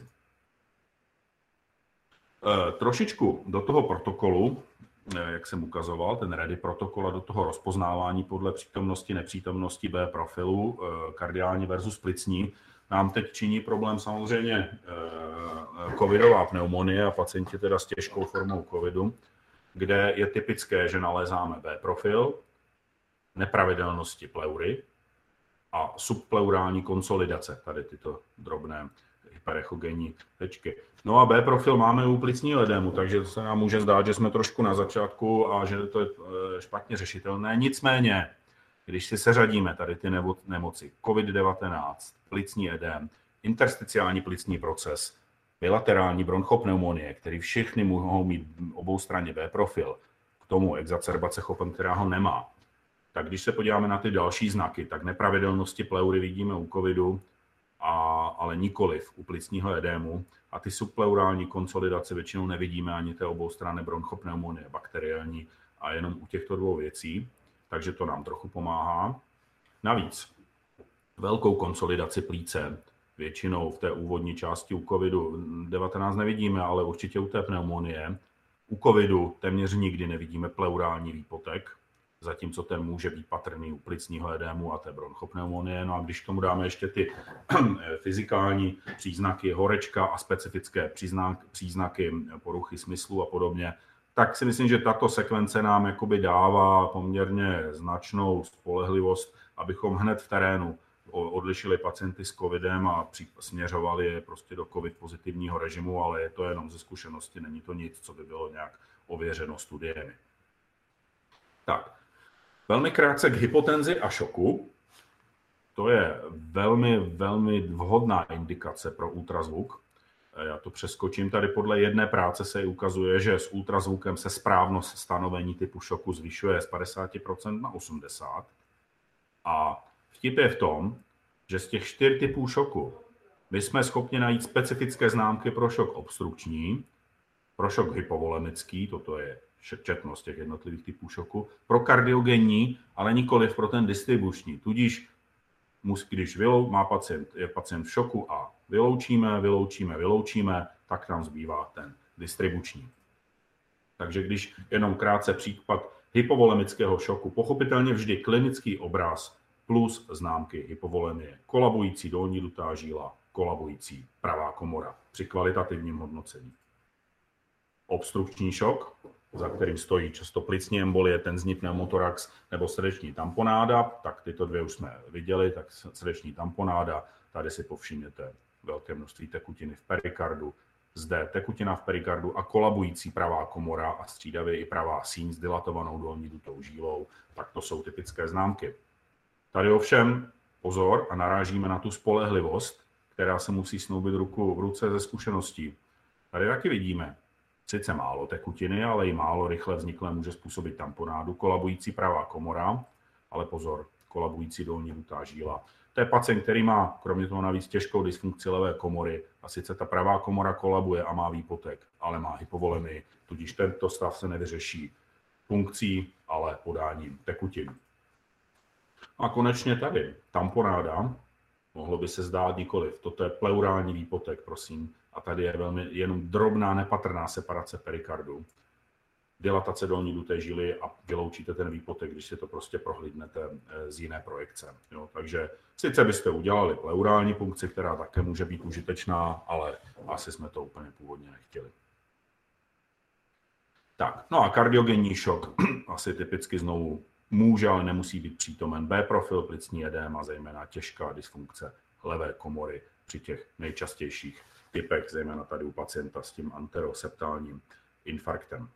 E, trošičku do toho protokolu, jak jsem ukazoval, ten ready protokol a do toho rozpoznávání podle přítomnosti, nepřítomnosti B profilu, kardiální versus plicní, nám teď činí problém samozřejmě covidová pneumonie a pacienti teda s těžkou formou covidu, kde je typické, že nalézáme B profil, nepravidelnosti pleury a subpleurální konsolidace, tady tyto drobné hyperechogenní tečky. No a B profil máme u plicního edému, takže se nám může zdát, že jsme trošku na začátku a že to je špatně řešitelné. Nicméně, když si seřadíme tady ty nemoci covid devatenáct, plicní edém, intersticiální plicní proces, bilaterální bronchopneumonie, který všechny mohou mít oboustranně B profil, k tomu exacerbace Chopin, která ho nemá, tak když se podíváme na ty další znaky, tak nepravidelnosti pleury vidíme u covidu, a, ale nikoliv u plicního edému. A ty subpleurální konsolidace většinou nevidíme ani té oboustranné bronchopneumonie bakteriální a jenom u těchto dvou věcí, takže to nám trochu pomáhá. Navíc velkou konsolidaci plíce většinou v té úvodní části u covidu devatenáct nevidíme, ale určitě u té pneumonie U covidu téměř nikdy nevidíme pleurální výpotek, zatímco ten může být patrný u plicního edému a té bronchopneumonie. No a když k tomu dáme ještě ty fyzikální příznaky horečka a specifické příznak, příznaky poruchy smyslu a podobně, tak si myslím, že tato sekvence nám jakoby dává poměrně značnou spolehlivost, abychom hned v terénu odlišili pacienty s covidem a směřovali je prostě do covid pozitivního režimu, ale je to jenom ze zkušenosti, není to nic, co by bylo nějak ověřeno studiemi. Tak, velmi krátce k hypotenzi a šoku. To je velmi, velmi vhodná indikace pro ultrazvuk. Já to přeskočím. Tady podle jedné práce se ukazuje, že s ultrazvukem se správnost stanovení typu šoku zvyšuje z padesát procent na osmdesát procent. A vtip je v tom, že z těch čtyř typů šoku my jsme schopni najít specifické známky pro šok obstrukční, pro šok hypovolemický, toto je četnost těch jednotlivých typů šoku, pro kardiogenní, ale nikoliv pro ten distribuční. Tudíž, když vylou, má pacient, je pacient v šoku a vyloučíme, vyloučíme, vyloučíme, tak nám zbývá ten distribuční. Takže když jenom krátce případ hypovolemického šoku, pochopitelně vždy klinický obraz plus známky hypovolemie, kolabující dolní dutá žíla, kolabující pravá komora při kvalitativním hodnocení. Obstrukční šok, za kterým stojí často plicní embolie, tenzní pneumotorax nebo srdeční tamponáda, tak tyto dvě už jsme viděli, tak srdeční tamponáda, tady si povšimněte velké množství tekutiny v perikardu, zde tekutina v perikardu a kolabující pravá komora a střídavě i pravá síň s dilatovanou dolní dutou žílou, tak to jsou typické známky. Tady ovšem pozor a narážíme na tu spolehlivost, která se musí snoubit ruku v ruce ze zkušeností. Tady taky vidíme, sice málo tekutiny, ale i málo rychle vzniklé může způsobit tamponádu, kolabující pravá komora, ale pozor, kolabující dolní dutá žíla. To je pacient, který má kromě toho navíc těžkou dysfunkci levé komory a sice ta pravá komora kolabuje a má výpotek, ale má hypovolemii, tudíž tento stav se nevyřeší funkcí, ale podáním tekutin. A konečně tady tamponáda, mohlo by se zdát nikoliv, toto je pleurální výpotek, prosím, a tady je velmi jenom drobná nepatrná separace perikardu, dilatace dolní duté žíly a vyloučíte ten výpotek, když si to prostě prohlídnete z jiné projekce. Jo, takže sice byste udělali pleurální punkci, která také může být užitečná, ale asi jsme to úplně původně nechtěli. Tak, no a kardiogenní šok, asi typicky znovu může, ale nemusí být přítomen B-profil, plicní edéma, zejména těžká dysfunkce levé komory při těch nejčastějších typech, zejména tady u pacienta s tím anteroseptálním infarktem.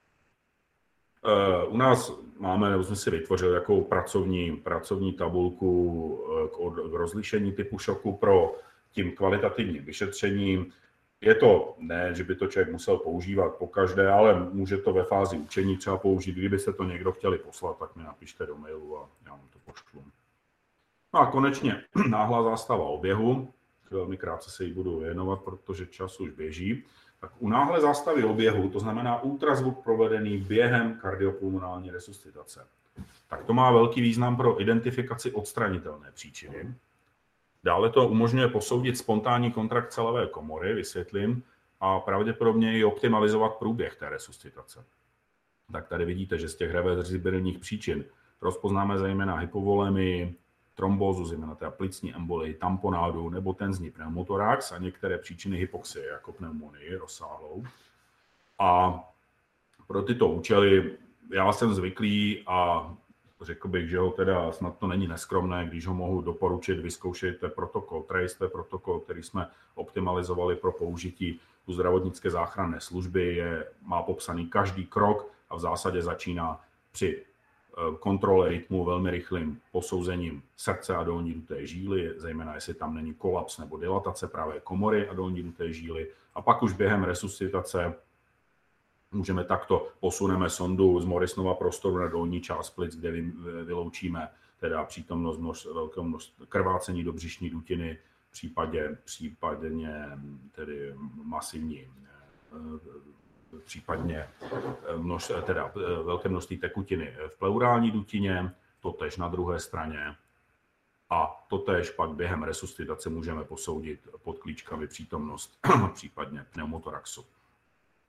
U nás máme, nebo jsme si vytvořili jakou pracovní, pracovní tabulku k, od, k rozlišení typu šoku pro tím kvalitativním vyšetřením. Je to ne, že by to člověk musel používat pokaždé, ale může to ve fázi učení třeba použít. Kdybyste to někdo chtěli poslat, tak mi napište do mailu a já vám to pošlu. No a konečně náhlá zástava oběhu. Velmi krátce se jí budu věnovat, protože čas už běží. Tak u náhlé zástavy oběhu, to znamená ultrazvuk provedený během kardiopulmonální resuscitace, tak to má velký význam pro identifikaci odstranitelné příčiny. Dále to umožňuje posoudit spontánní kontrakce levé komory, vysvětlím, a pravděpodobně i optimalizovat průběh té resuscitace. Tak tady vidíte, že z těch reverzibilních příčin rozpoznáme zejména hypovolemii, trombózu, zejména teda plicní embolii, tamponádu nebo tenzní pneumotorax a některé příčiny hypoxie, jako pneumonii rozsáhlou. A pro tyto účely já jsem zvyklý a řekl bych, že ho teda snad to není neskromné, když ho mohu doporučit, vyzkoušejte protokol TRACE, to je protokol, který jsme optimalizovali pro použití u zdravotnické záchranné služby, je, má popsaný každý krok a v zásadě začíná při kontrole rytmu velmi rychlým posouzením srdce a dolní duté žíly, zejména jestli tam není kolaps nebo dilatace pravé komory a dolní duté žíly. A pak už během resuscitace můžeme takto posuneme sondu z Morrisonova prostoru na dolní část plic, kde vyloučíme teda přítomnost množ, velkého množství krvácení do břišní dutiny, případě, případně tedy masivní případně množ, teda velké množství tekutiny v pleurální dutině, totéž na druhé straně a totéž pak během resuscitace můžeme posoudit pod klíčkami přítomnost případně pneumotoraxu.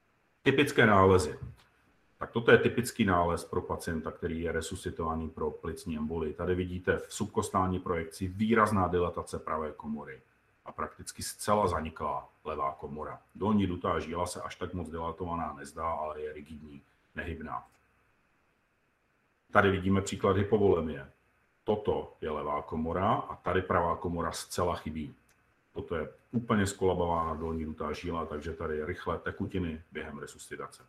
Typické nálezy. Tak toto je typický nález pro pacienta, který je resuscitovaný pro plicní embolii. Tady vidíte v subkostální projekci výrazná dilatace pravé komory a prakticky zcela zaniklá levá komora. Dolní dutá žíla se až tak moc dilatovaná nezdá, ale je rigidní, nehybná. Tady vidíme příklad hypovolemie. Toto je levá komora a tady pravá komora zcela chybí. Toto je úplně skolabována dolní dutá žíla, takže tady rychlé tekutiny během resuscitace.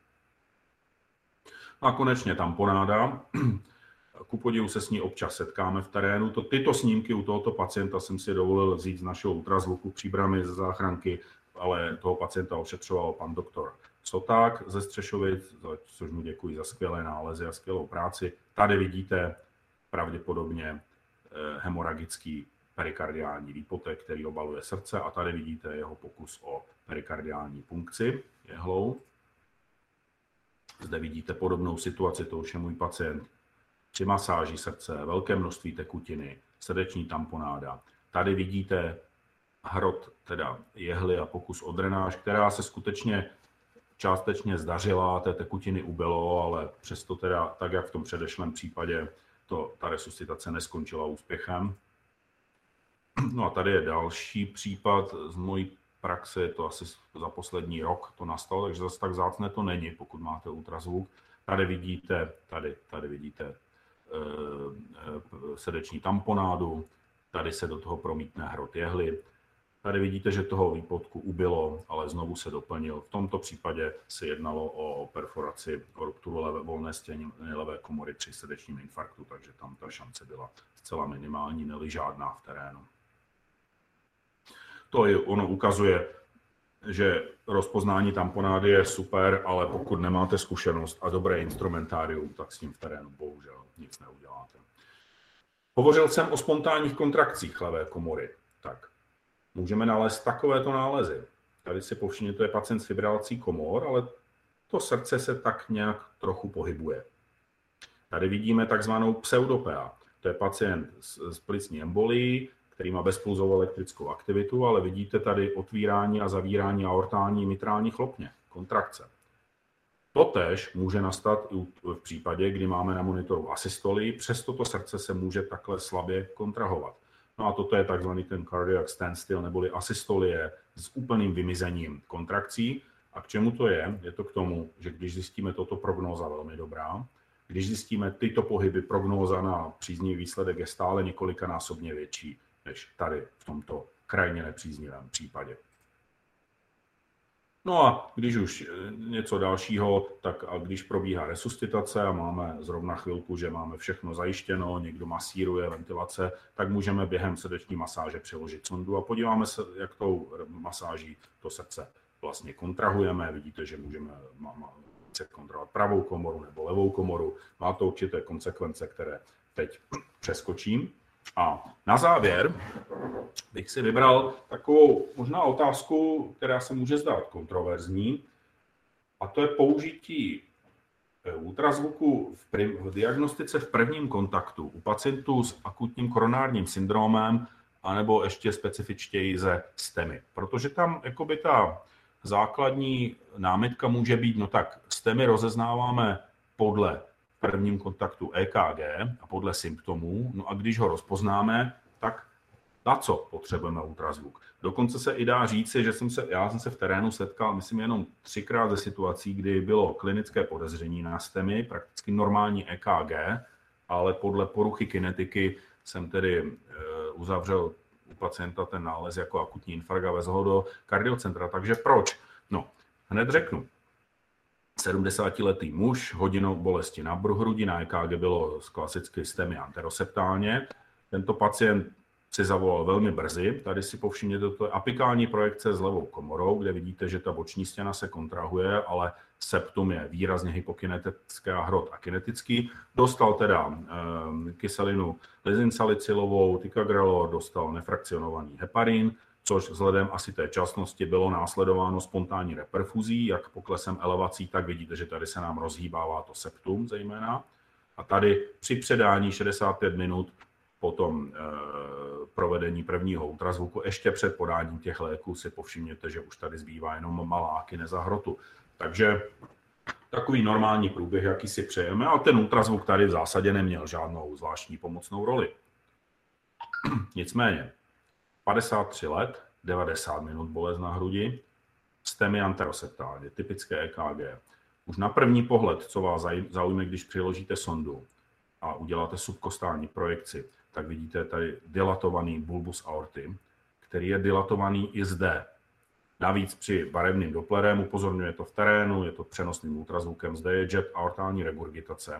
A konečně tamponáda. Ku podivu se s ní občas setkáme v terénu. To, tyto snímky u tohoto pacienta jsem si dovolil vzít z našeho ultrazvuku v Příbrami ze záchranky, ale toho pacienta ošetřoval pan doktor Soták ze Střešovic, což mu děkuji za skvělé nálezy a skvělou práci. Tady vidíte pravděpodobně hemoragický perikardiální výpotek, který obaluje srdce, a tady vidíte jeho pokus o perikardiální punkci jehlou. Zde vidíte podobnou situaci, to už je můj pacient při masáži srdce, velké množství tekutiny, srdeční tamponáda. Tady vidíte hrot teda jehly a pokus o drenáž, která se skutečně částečně zdařila, té tekutiny ubylo, ale přesto teda, tak jak v tom předešlém případě, to, ta resuscitace neskončila úspěchem. No a tady je další případ z mojí praxe, je to asi za poslední rok to nastalo, takže zase tak vzácné to není, pokud máte ultrazvuk. Tady vidíte, tady, tady vidíte e, e, srdeční tamponádu, tady se do toho promítne hrot jehly. Tady vidíte, že toho výpotku ubylo, ale znovu se doplnil. V tomto případě se jednalo o perforaci, o rupturu levé, volné stěny levé komory při srdečním infarktu, takže tam ta šance byla zcela minimální, neli žádná v terénu. To je, ono ukazuje, že rozpoznání tamponády je super, ale pokud nemáte zkušenost a dobré instrumentárium, tak s tím v terénu bohužel nic neuděláte. Hovořil jsem o spontánních kontrakcích levé komory. Tak, můžeme nalézt takovéto nálezy. Tady si povšimněte, to je pacient s fibrilací komor, ale to srdce se tak nějak trochu pohybuje. Tady vidíme takzvanou pseudopea. To je pacient s plicní embolií, který má bezpulzovou elektrickou aktivitu, ale vidíte tady otvírání a zavírání aortální mitrální chlopně, kontrakce. Totéž může nastat i v případě, kdy máme na monitoru asystolii, přesto to srdce se může takhle slabě kontrahovat. No a toto je takzvaný ten cardiac standstill, neboli asystolie s úplným vymizením kontrakcí. A k čemu to je? Je to k tomu, že když zjistíme toto, prognóza velmi dobrá. Když zjistíme tyto pohyby, prognóza na příznivý výsledek je stále několikanásobně větší než tady v tomto krajně nepříznivém případě. No a když už něco dalšího, tak a když probíhá resuscitace a máme zrovna chvilku, že máme všechno zajištěno, někdo masíruje, ventilace, tak můžeme během srdeční masáže přiložit sondu a podíváme se, jak tou masáží to srdce vlastně kontrahujeme. Vidíte, že můžeme se kontrolovat pravou komoru nebo levou komoru. Má to určité konsekvence, které teď přeskočím. A na závěr bych si vybral takovou možná otázku, která se může zdát kontroverzní, a to je použití ultrazvuku v, prim, v diagnostice v prvním kontaktu u pacientů s akutním koronárním syndromem anebo ještě specifičtěji ze STEMI. Protože tam jakoby ta základní námitka může být, no tak STEMI rozeznáváme podle prvním kontaktu E K G a podle symptomů, no a když ho rozpoznáme, tak na co potřebujeme ultrazvuk? Dokonce se i dá říci, že jsem se, já jsem se v terénu setkal, myslím, jenom třikrát ze situací, kdy bylo klinické podezření na STEMI, prakticky normální E K G, ale podle poruchy kinetiky jsem tedy e, uzavřel u pacienta ten nález jako akutní infarkt a vezl ho do kardiocentra. Takže proč? No, hned řeknu. sedmdesátiletý muž, hodinou bolesti na hrudi, na E K G bylo klasicky STEMI anteroseptálně. Tento pacient si zavolal velmi brzy. Tady si povšimněte, to je apikální projekce s levou komorou, kde vidíte, že ta boční stěna se kontrahuje, ale septum je výrazně hypokinetické a hrot akinetický. Dostal teda e, kyselinu lizinsalicylovou, ticagrelor, dostal nefrakcionovaný heparin, což vzhledem asi té časnosti bylo následováno spontánní reperfuzí, jak poklesem elevací, tak vidíte, že tady se nám rozhýbává to septum zejména. A tady při předání šedesát pět minut po tom e, provedení prvního ultrazvuku, ještě před podáním těch léků si povšimněte, že už tady zbývá jenom malá kineza hrotu. Takže takový normální průběh, jaký si přejeme, ale ten ultrazvuk tady v zásadě neměl žádnou zvláštní pomocnou roli. Nicméně, padesát tři let, devadesát minut bolest na hrudi, STEMI anteroseptálně, typické E K G. Už na první pohled, co vás zaujme, když přiložíte sondu a uděláte subkostální projekci, tak vidíte tady dilatovaný bulbus aorty, který je dilatovaný i zde. Navíc při barevným doplerem upozorňuje to v terénu, je to přenosným ultrazvukem, zde je jet aortální regurgitace.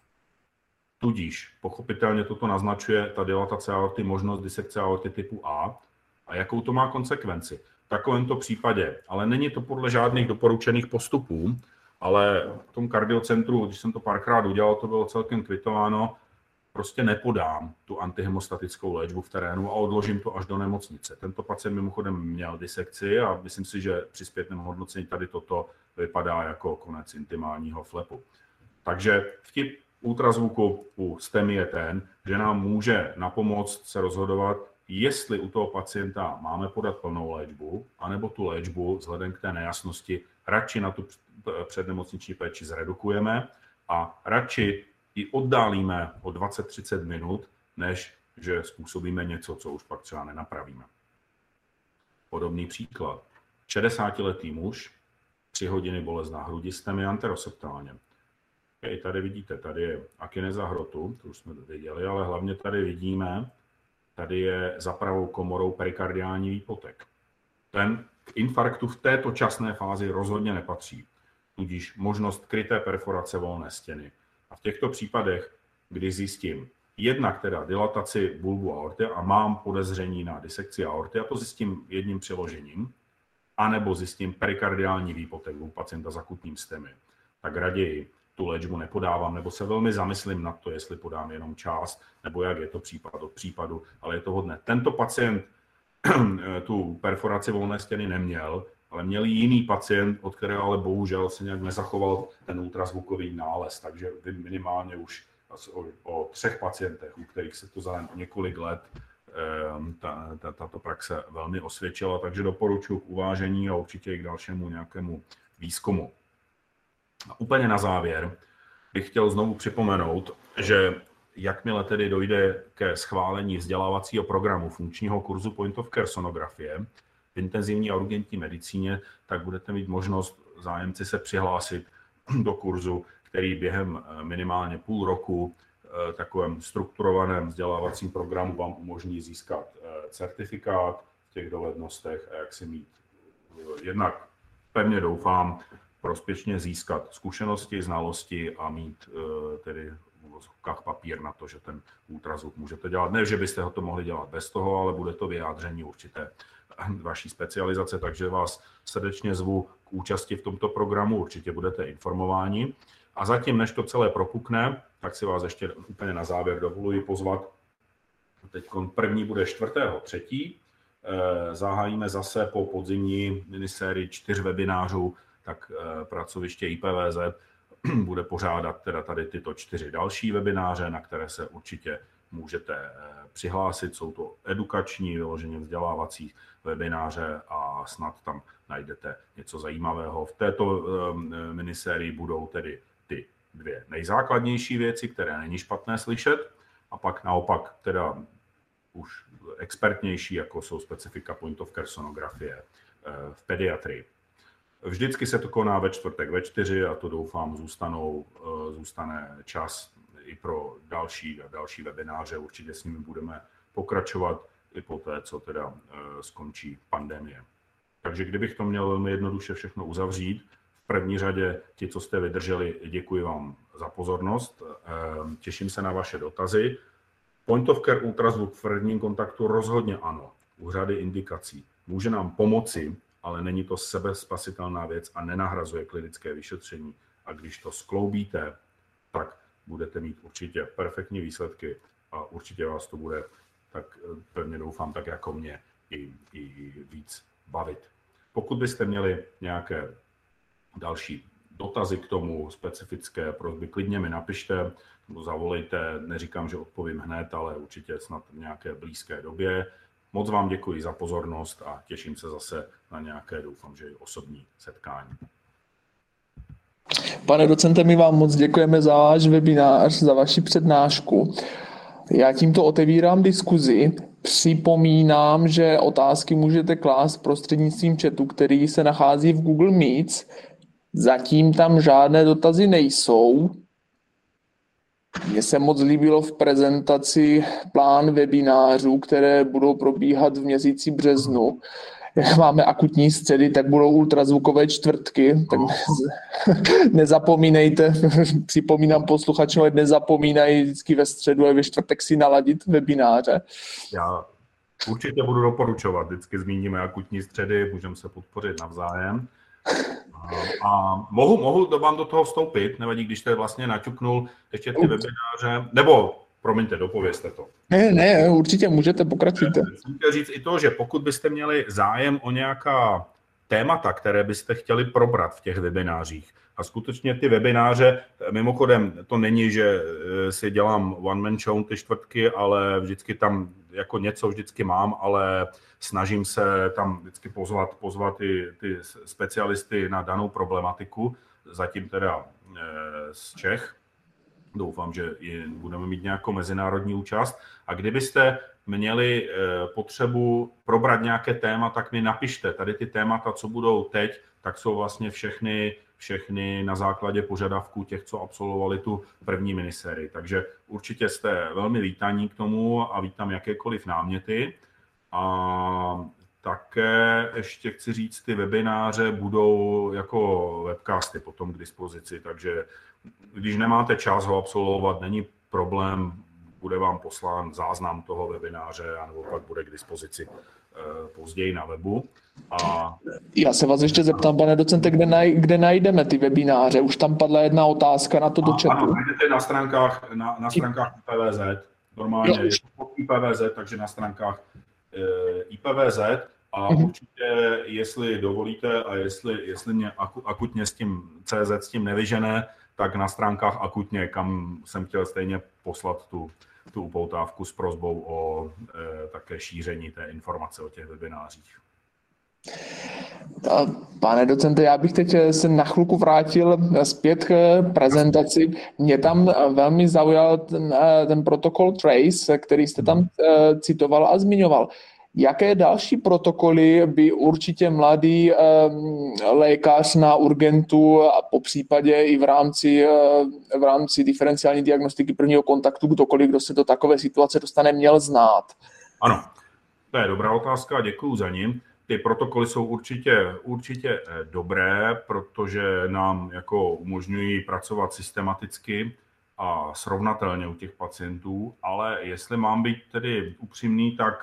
Tudíž pochopitelně toto naznačuje ta dilatace aorty možnost disekce aorty typu A. A jakou to má konsekvenci? V takovémto případě, ale není to podle žádných doporučených postupů, ale v tom kardiocentru, když jsem to párkrát udělal, to bylo celkem kvitováno, prostě nepodám tu antihemostatickou léčbu v terénu a odložím to až do nemocnice. Tento pacient mimochodem měl disekci a myslím si, že při zpětném hodnocení tady toto vypadá jako konec intimálního flepu. Takže vtip ultrazvuku u STEMI je ten, že nám může napomoct se rozhodovat, jestli u toho pacienta máme podat plnou léčbu, anebo tu léčbu vzhledem k té nejasnosti radši na tu přednemocniční péči zredukujeme a radši i oddálíme o dvacet třicet minut, než že způsobíme něco, co už pak třeba nenapravíme. Podobný příklad. šedesátiletý muž, tři hodiny bolest na hrudi, STEMI anteroseptálně. I tady vidíte, tady je akineza hrotu, to už jsme viděli, ale hlavně tady vidíme, tady je za pravou komorou perikardiální výpotek. Ten k infarktu v této časné fázi rozhodně nepatří, tudíž možnost kryté perforace volné stěny. A v těchto případech, kdy zjistím jednak teda dilataci bulbu aorty a mám podezření na disekci aorty, a to zjistím jedním přiložením, anebo zjistím perikardiální výpotek u pacienta s akutním STEMI, tak raději tu léčbu nepodávám, nebo se velmi zamyslím nad to, jestli podám jenom část, nebo jak je to případ od případu, ale je to hodné. Tento pacient tu perforaci volné stěny neměl, ale měl jiný pacient, od kterého ale bohužel se nějak nezachoval ten ultrazvukový nález, takže vím minimálně už o, o třech pacientech, u kterých se to za několik let ta, ta, tato praxe velmi osvědčila, takže doporučuji k uvážení a určitě i k dalšímu nějakému výzkumu. A úplně na závěr bych chtěl znovu připomenout, že jakmile tedy dojde ke schválení vzdělávacího programu funkčního kurzu Point of Care sonografie v intenzivní a urgentní medicíně, tak budete mít možnost zájemci se přihlásit do kurzu, který během minimálně půl roku takovém strukturovaném vzdělávacím programu vám umožní získat certifikát v těch dovednostech a jak si mít jednak, pevně doufám, prospěšně získat zkušenosti, znalosti a mít tedy v uvozovkách papír na to, že ten ultrazvuk můžete dělat. Ne, že byste ho to mohli dělat bez toho, ale bude to vyjádření určité vaší specializace, takže vás srdečně zvu k účasti v tomto programu, určitě budete informováni. A zatím, než to celé propukne, tak si vás ještě úplně na závěr dovoluji pozvat. Teď první bude čtvrtého třetího Zahájíme zase po podzimní minisérii čtyř webinářů, tak pracoviště I P V Z bude pořádat teda tady tyto čtyři další webináře, na které se určitě můžete přihlásit. Jsou to edukační, vyloženě vzdělávací webináře a snad tam najdete něco zajímavého. V této minisérii budou tedy ty dvě nejzákladnější věci, které není špatné slyšet, a pak naopak teda už expertnější, jako jsou specifika Point of Care sonografie v pediatrii. Vždycky se to koná ve čtvrtek ve čtyři a to doufám zůstanou, zůstane čas i pro další a další webináře. Určitě s nimi budeme pokračovat i po té, co teda skončí pandemie. Takže kdybych to měl velmi jednoduše všechno uzavřít, v první řadě ti, co jste vydrželi, děkuji vám za pozornost, těším se na vaše dotazy. Point of Care ultrazvuk v prvním kontaktu rozhodně ano, u řady indikací. Může nám pomoci, ale není to sebespasitelná věc a nenahrazuje klinické vyšetření. A když to skloubíte, tak budete mít určitě perfektní výsledky a určitě vás to bude, tak pevně doufám, tak jako mě, i, i víc bavit. Pokud byste měli nějaké další dotazy k tomu, specifické prosby, klidně mi napište, nebo zavolejte, neříkám, že odpovím hned, ale určitě snad v nějaké blízké době. Moc vám děkuji za pozornost a těším se zase na nějaké, doufám, že i osobní setkání. Pane docente, my vám moc děkujeme za váš webinář, za vaši přednášku. Já tímto otevírám diskuzi. Připomínám, že otázky můžete klást prostřednictvím chatu, který se nachází v Google Meets. Zatím tam žádné dotazy nejsou. Mně se moc líbilo v prezentaci plán webinářů, které budou probíhat v měsíci březnu. Jak máme akutní středy, tak budou ultrazvukové čtvrtky, tak nezapomínejte, připomínám posluchačům, nezapomínají vždycky ve středu a ve čtvrtek si naladit webináře. Já určitě budu doporučovat, vždycky zmíníme akutní středy, můžeme se podpořit navzájem. A, a mohu, mohu vám do toho vstoupit, nevadí, když jste vlastně naťuknul ještě ty webináře, nebo promiňte, dopovězte to. Ne, ne, určitě můžete, pokračujte. Jsem chtěl říct i to, že pokud byste měli zájem o nějaká témata, které byste chtěli probrat v těch webinářích, a skutečně ty webináře, mimochodem, to není, že si dělám one-man show ty čtvrtky, ale vždycky tam jako něco vždycky mám, ale snažím se tam vždycky pozvat, pozvat i ty specialisty na danou problematiku, zatím teda z Čech. Doufám, že budeme mít nějakou mezinárodní účast. A kdybyste měli potřebu probrat nějaké téma, tak mi napište. Tady ty témata, co budou teď, tak jsou vlastně všechny, všechny na základě požadavků těch, co absolvovali tu první minisérii. Takže určitě jste velmi vítaní k tomu a vítám jakékoliv náměty. A také ještě chci říct, ty webináře budou jako webcasty potom k dispozici, takže když nemáte čas ho absolvovat, není problém, bude vám poslán záznam toho webináře, anebo pak bude k dispozici později na webu. A... Já se vás ještě zeptám, pane docente, kde, naj, kde najdeme ty webináře? Už tam padla jedna otázka na to do chatu. Ano, najdete na stránkách, na, na stránkách I P V Z, normálně jo, je to pod I P V Z, takže na stránkách e, I P V Z. A mm-hmm. určitě, jestli dovolíte a jestli, jestli mě akutně s tím C Z s tím nevyžené, tak na stránkách akutně, kam jsem chtěl stejně poslat tu, tu upoutávku s prosbou o e, také šíření té informace o těch webinářích. Pane docente, já bych teď se na chvilku vrátil zpět k prezentaci. Mě tam velmi zaujal ten, ten protokol TRACE, který jste tam citoval a zmiňoval. Jaké další protokoly by určitě mladý um, lékař na urgentu a po případě i v rámci, uh, v rámci diferenciální diagnostiky prvního kontaktu, kdokoliv, kdo se do takové situace dostane, měl znát? Ano, to je dobrá otázka, děkuju za ním. Ty protokoly jsou určitě, určitě dobré, protože nám jako umožňují pracovat systematicky a srovnatelně u těch pacientů, ale jestli mám být tedy upřímný, tak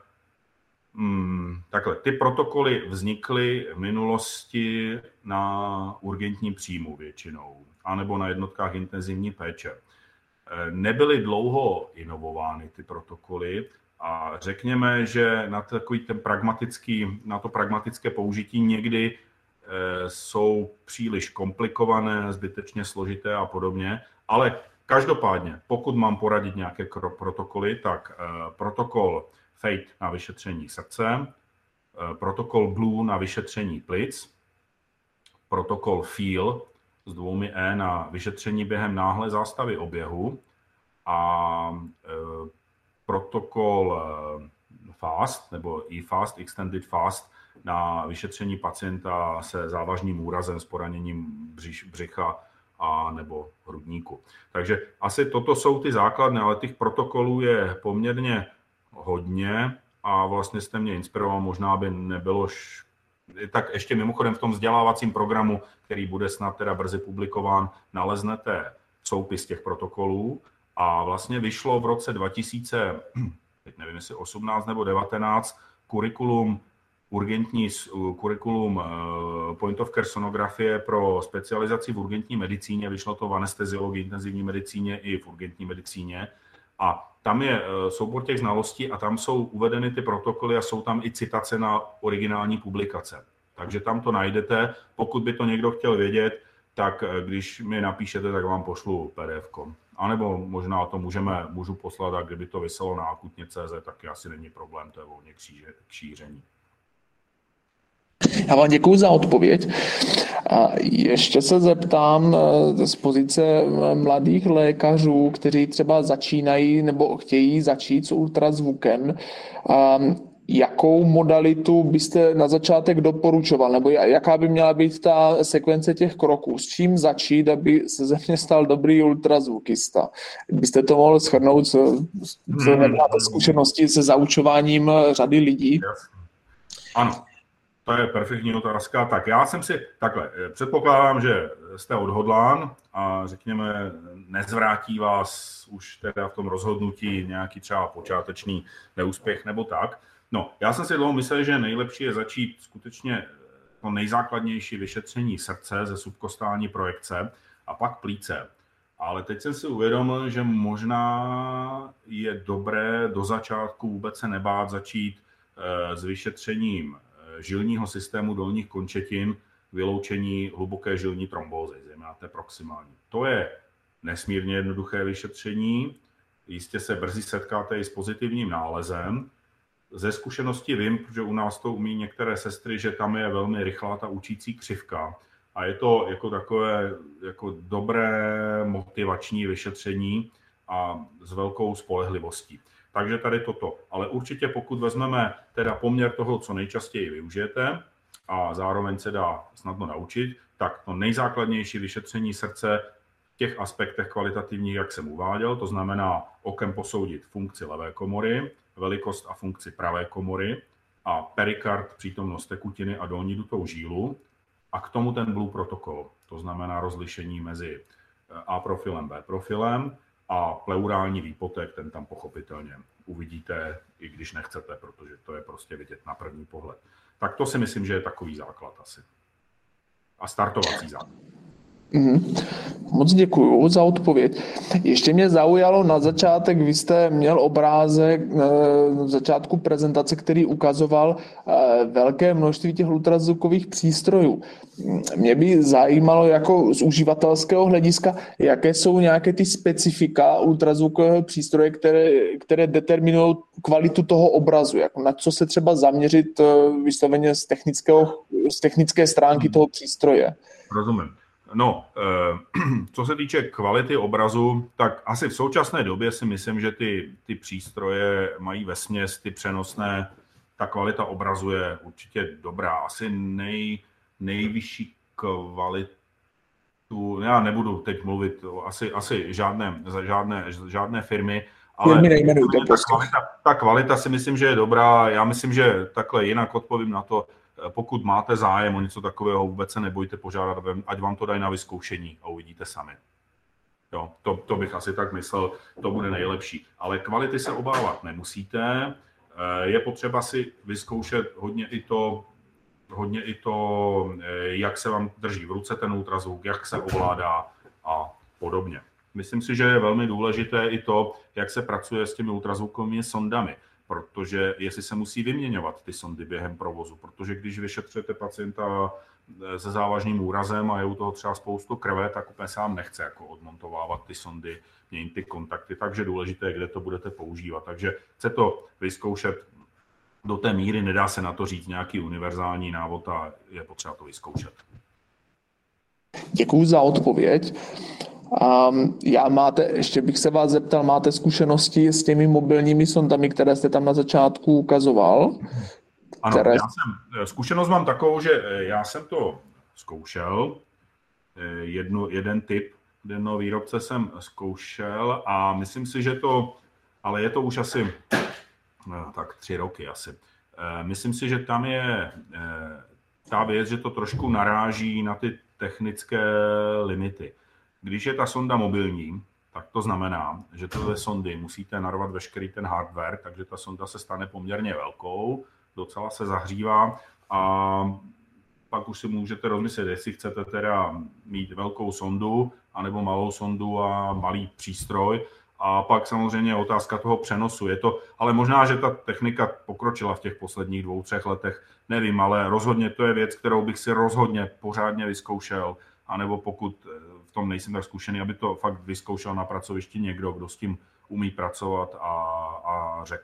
Hmm, takhle, ty protokoly vznikly v minulosti na urgentním příjmu většinou, anebo na jednotkách intenzivní péče. Nebyly dlouho inovovány ty protokoly a řekněme, že na, takový ten pragmatický, na to pragmatické použití někdy e, jsou příliš komplikované, zbytečně složité a podobně, ale každopádně, pokud mám poradit nějaké protokoly, tak e, protokol F A T E na vyšetření srdce, protokol BLUE na vyšetření plic, protokol FEEL s dvoumi E na vyšetření během náhlé zástavy oběhu a e, protokol FAST nebo eFAST, Extended FAST na vyšetření pacienta se závažným úrazem s poraněním břiš, břicha a nebo hrudníku. Takže asi toto jsou ty základné, ale těch protokolů je poměrně hodně a vlastně jste mě inspiroval, možná by nebylo š... tak ještě mimochodem v tom vzdělávacím programu, který bude snad teda brzy publikován, naleznete soupis těch protokolů a vlastně vyšlo v roce dva tisíce, teď nevím jestli osmnáct nebo devatenáct, kurikulum urgentní kurikulum point of care sonografie pro specializaci v urgentní medicíně, vyšlo to v anesteziologii, intenzivní medicíně i v urgentní medicíně. A tam je soubor těch znalostí a tam jsou uvedeny ty protokoly a jsou tam i citace na originální publikace. Takže tam to najdete. Pokud by to někdo chtěl vědět, tak když mi napíšete, tak vám pošlu P D F ko. A nebo možná to můžeme, můžu poslat, a kdyby to vyselo na akutně tečka cé zet, tak asi není problém, to je volně k šíření. Já vám děkuji za odpověď. A ještě se zeptám z pozice mladých lékařů, kteří třeba začínají nebo chtějí začít s ultrazvukem. Jakou modalitu byste na začátek doporučoval, nebo jaká by měla být ta sekvence těch kroků? S čím začít, aby se ze mě stal dobrý ultrazvukista? Byste to mohl shrnout, co, co máte zkušenosti se zaučováním řady lidí? Ano, to je perfektní otázka. Tak já jsem si, takhle, předpokládám, že jste odhodlán a řekněme, nezvrátí vás už teda v tom rozhodnutí nějaký třeba počáteční neúspěch nebo tak. No, já jsem si dlouho myslel, že nejlepší je začít skutečně to nejzákladnější vyšetření srdce ze subkostální projekce a pak plíce. Ale teď jsem si uvědomil, že možná je dobré do začátku vůbec se nebát začít s vyšetřením žilního systému dolních končetin, vyloučení hluboké žilní trombózy, zejména té proximální. To je nesmírně jednoduché vyšetření, jistě se brzy setkáte i s pozitivním nálezem. Ze zkušenosti vím, že u nás to umí některé sestry, že tam je velmi rychlá ta učící křivka a je to jako takové jako dobré motivační vyšetření a s velkou spolehlivostí. Takže tady toto. Ale určitě pokud vezmeme teda poměr toho, co nejčastěji využijete a zároveň se dá snadno naučit, tak to nejzákladnější vyšetření srdce v těch aspektech kvalitativních, jak jsem uváděl, to znamená okem posoudit funkci levé komory, velikost a funkci pravé komory a perikard, přítomnost tekutiny a dolní dutou žílu a k tomu ten Blue protokol, to znamená rozlišení mezi A profilem, B profilem a pleurální výpotek, ten tam pochopitelně uvidíte, i když nechcete, protože to je prostě vidět na první pohled. Tak to si myslím, že je takový základ asi. A startovací základ. Mm-hmm. Moc děkuju za odpověď. Ještě mě zaujalo na začátek, vy jste měl obrázek v začátku prezentace, který ukazoval velké množství těch ultrazvukových přístrojů. Mě by zajímalo jako z uživatelského hlediska, jaké jsou nějaké ty specifika ultrazvukového přístroje, které, které determinují kvalitu toho obrazu, jako na co se třeba zaměřit vysloveně z, technického, z technické stránky toho přístroje. Rozumím. No, co se týče kvality obrazu, tak asi v současné době si myslím, že ty, ty přístroje mají vesměs, ty přenosné, ta kvalita obrazu je určitě dobrá. Asi nej, nejvyšší kvalitu, já nebudu teď mluvit asi, asi žádné, žádné, žádné firmy, ale ta kvalita, ta kvalita si myslím, že je dobrá. Já myslím, že takhle jinak odpovím na to. Pokud máte zájem o něco takového, vůbec se nebojte požádat, ať vám to dají na vyzkoušení a uvidíte sami. Jo, to, to bych asi tak myslel, to bude nejlepší. Ale kvality se obávat nemusíte. Je potřeba si vyzkoušet hodně i to, hodně i to, jak se vám drží v ruce ten ultrazvuk, jak se ovládá a podobně. Myslím si, že je velmi důležité i to, jak se pracuje s těmi ultrazvukovými sondami. Protože jestli se musí vyměňovat ty sondy během provozu, protože když vyšetřujete pacienta se závažným úrazem a je u toho třeba spoustu krve, tak úplně se vám nechce jako odmontovávat ty sondy, měnit ty kontakty, takže důležité je, kde to budete používat. Takže chce to vyzkoušet do té míry, nedá se na to říct nějaký univerzální návod a je potřeba to vyzkoušet. Děkuji za odpověď. Um, já máte, ještě bych se vás zeptal, máte zkušenosti s těmi mobilními sondami, které jste tam na začátku ukazoval? Ano, které... já jsem, zkušenost mám takovou, že já jsem to zkoušel, jednu, jeden typ jednoho výrobce jsem zkoušel a myslím si, že to, ale je to už asi no, tak tři roky asi. Myslím si, že tam je ta věc, že to trošku naráží na ty technické limity. Když je ta sonda mobilní, tak to znamená, že tyhle sondy musíte narvat veškerý ten hardware, takže ta sonda se stane poměrně velkou, docela se zahřívá a pak už si můžete rozmyslet, jestli chcete teda mít velkou sondu, anebo malou sondu a malý přístroj. A pak samozřejmě otázka toho přenosu. Je to, ale možná, že ta technika pokročila v těch posledních dvou, třech letech, nevím, ale rozhodně to je věc, kterou bych si rozhodně pořádně vyzkoušel, anebo pokud v tom nejsem tak zkušený, aby to fakt vyzkoušel na pracovišti někdo, kdo s tím umí pracovat a, a řekl.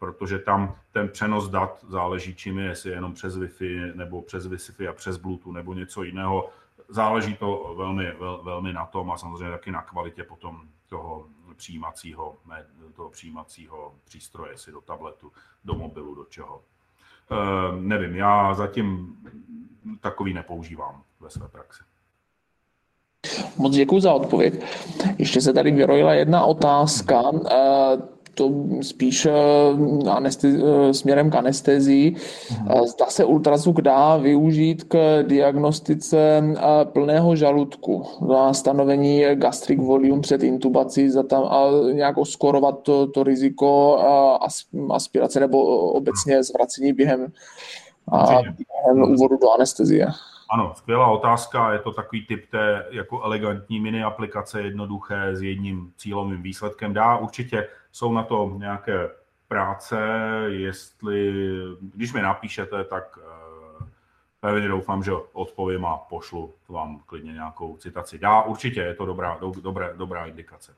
protože tam ten přenos dat záleží, čím je, jestli je jenom přes Wi-Fi nebo přes Wi-Fi a přes Bluetooth nebo něco jiného. Záleží to velmi, vel, velmi na tom a samozřejmě taky na kvalitě potom toho přijímacího, toho přijímacího přístroje, jestli do tabletu, do mobilu, do čeho. E, nevím, já zatím takový nepoužívám ve své praxi. Moc děkuji za odpověď. Ještě se tady vyrojila jedna otázka, to spíš anestezi- směrem k anestezii. Zda se ultrazvuk dá využít k diagnostice plného žaludku, na stanovení gastric volume před intubací, za tam a nějak oskorovat to, to riziko aspirace nebo obecně zvracení během, během úvodu do anestezie. Ano, skvělá otázka, je to takový typ té jako elegantní mini aplikace, jednoduché, s jedním cílovým výsledkem. Dá, určitě jsou na to nějaké práce, jestli, když mi napíšete, tak pevně doufám, že odpovím a pošlu vám klidně nějakou citaci. Dá, určitě je to dobrá, do, dobré, dobrá indikace.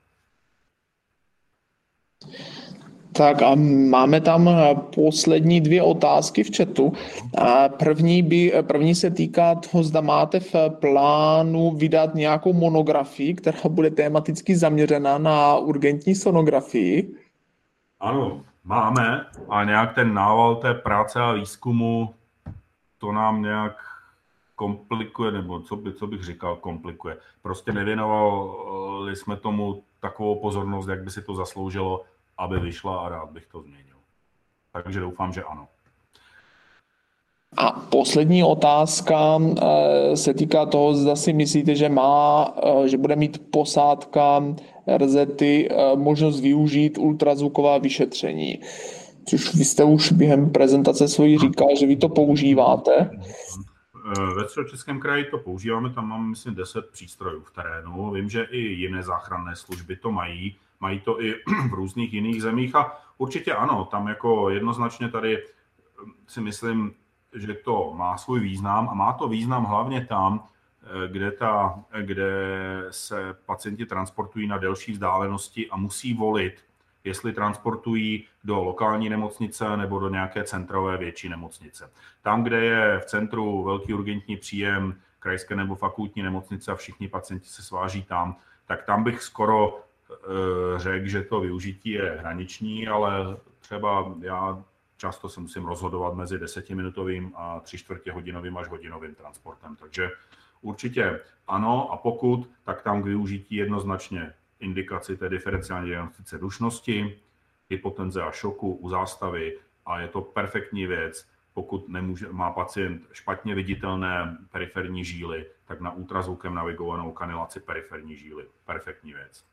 Tak a máme tam poslední dvě otázky v chatu. První, by, první se týká toho, zda máte v plánu vydat nějakou monografii, která bude tematicky zaměřena na urgentní sonografii. Ano, máme a nějak ten nával té práce a výzkumu to nám nějak komplikuje, nebo co, by, co bych říkal, komplikuje. Prostě nevěnovali jsme tomu takovou pozornost, jak by si to zasloužilo, aby vyšla a rád bych to změnil. Takže doufám, že ano. A poslední otázka se týká toho, zda si myslíte, že má, že bude mít posádka R Z T možnost využít ultrazvuková vyšetření. Což vy jste už během prezentace svojí říkal, že vy to používáte. Ve Středočeském kraji to používáme, tam mám, myslím, deset přístrojů v terénu. Vím, že i jiné záchranné služby to mají. Mají to i v různých jiných zemích a určitě ano, tam jako jednoznačně tady si myslím, že to má svůj význam a má to význam hlavně tam, kde, ta, kde se pacienti transportují na delší vzdálenosti a musí volit, jestli transportují do lokální nemocnice nebo do nějaké centrové větší nemocnice. Tam, kde je v centru velký urgentní příjem, krajské nebo fakultní nemocnice a všichni pacienti se sváží tam, tak tam bych skoro řekl, že to využití je hraniční, ale třeba já často se musím rozhodovat mezi desetiminutovým a tři čtvrtě hodinovým až hodinovým transportem. Takže určitě ano a pokud, tak tam k využití jednoznačně indikaci té diferenciální diagnostice dušnosti, hypotenze a šoku u zástavy a je to perfektní věc. Pokud nemůže, má pacient špatně viditelné periferní žíly, tak na ultrazvukem navigovanou kanilaci periferní žíly. Perfektní věc.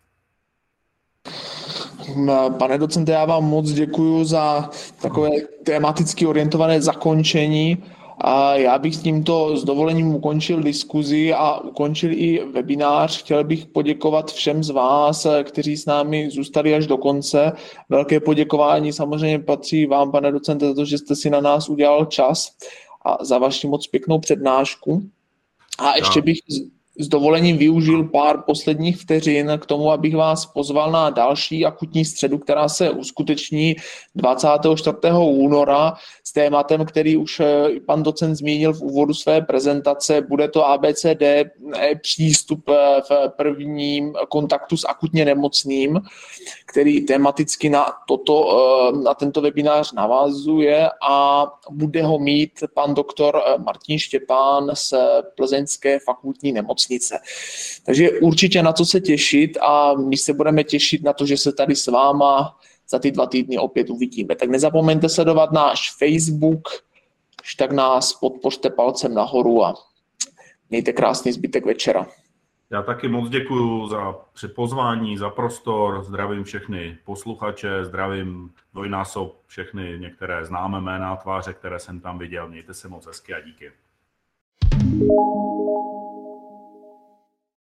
Pane docente, já vám moc děkuji za takové tematicky orientované zakončení a já bych s tímto s dovolením ukončil diskuzi a ukončil i webinář. Chtěl bych poděkovat všem z vás, kteří s námi zůstali až do konce. Velké poděkování samozřejmě patří vám, pane docente, za to, že jste si na nás udělal čas a za vaši moc pěknou přednášku. A ještě bych s dovolením využil pár posledních vteřin k tomu, abych vás pozval na další akutní středu, která se uskuteční dvacátého čtvrtého února s tématem, který už pan docent zmínil v úvodu své prezentace. Bude to A B C D přístup v prvním kontaktu s akutně nemocným, který tematicky na, toto, na tento webinář navazuje a bude ho mít pan doktor Martin Štěpán z Plzeňské fakultní nemocnice. Takže určitě na co se těšit a my se budeme těšit na to, že se tady s váma za ty dva týdny opět uvidíme. Tak nezapomeňte sledovat náš Facebook, tak nás podpořte palcem nahoru a mějte krásný zbytek večera. Já taky moc děkuju za pozvání, za prostor, zdravím všechny posluchače, zdravím dvojnásob všechny některé známé jména, tváře, které jsem tam viděl. Mějte se moc hezky a díky.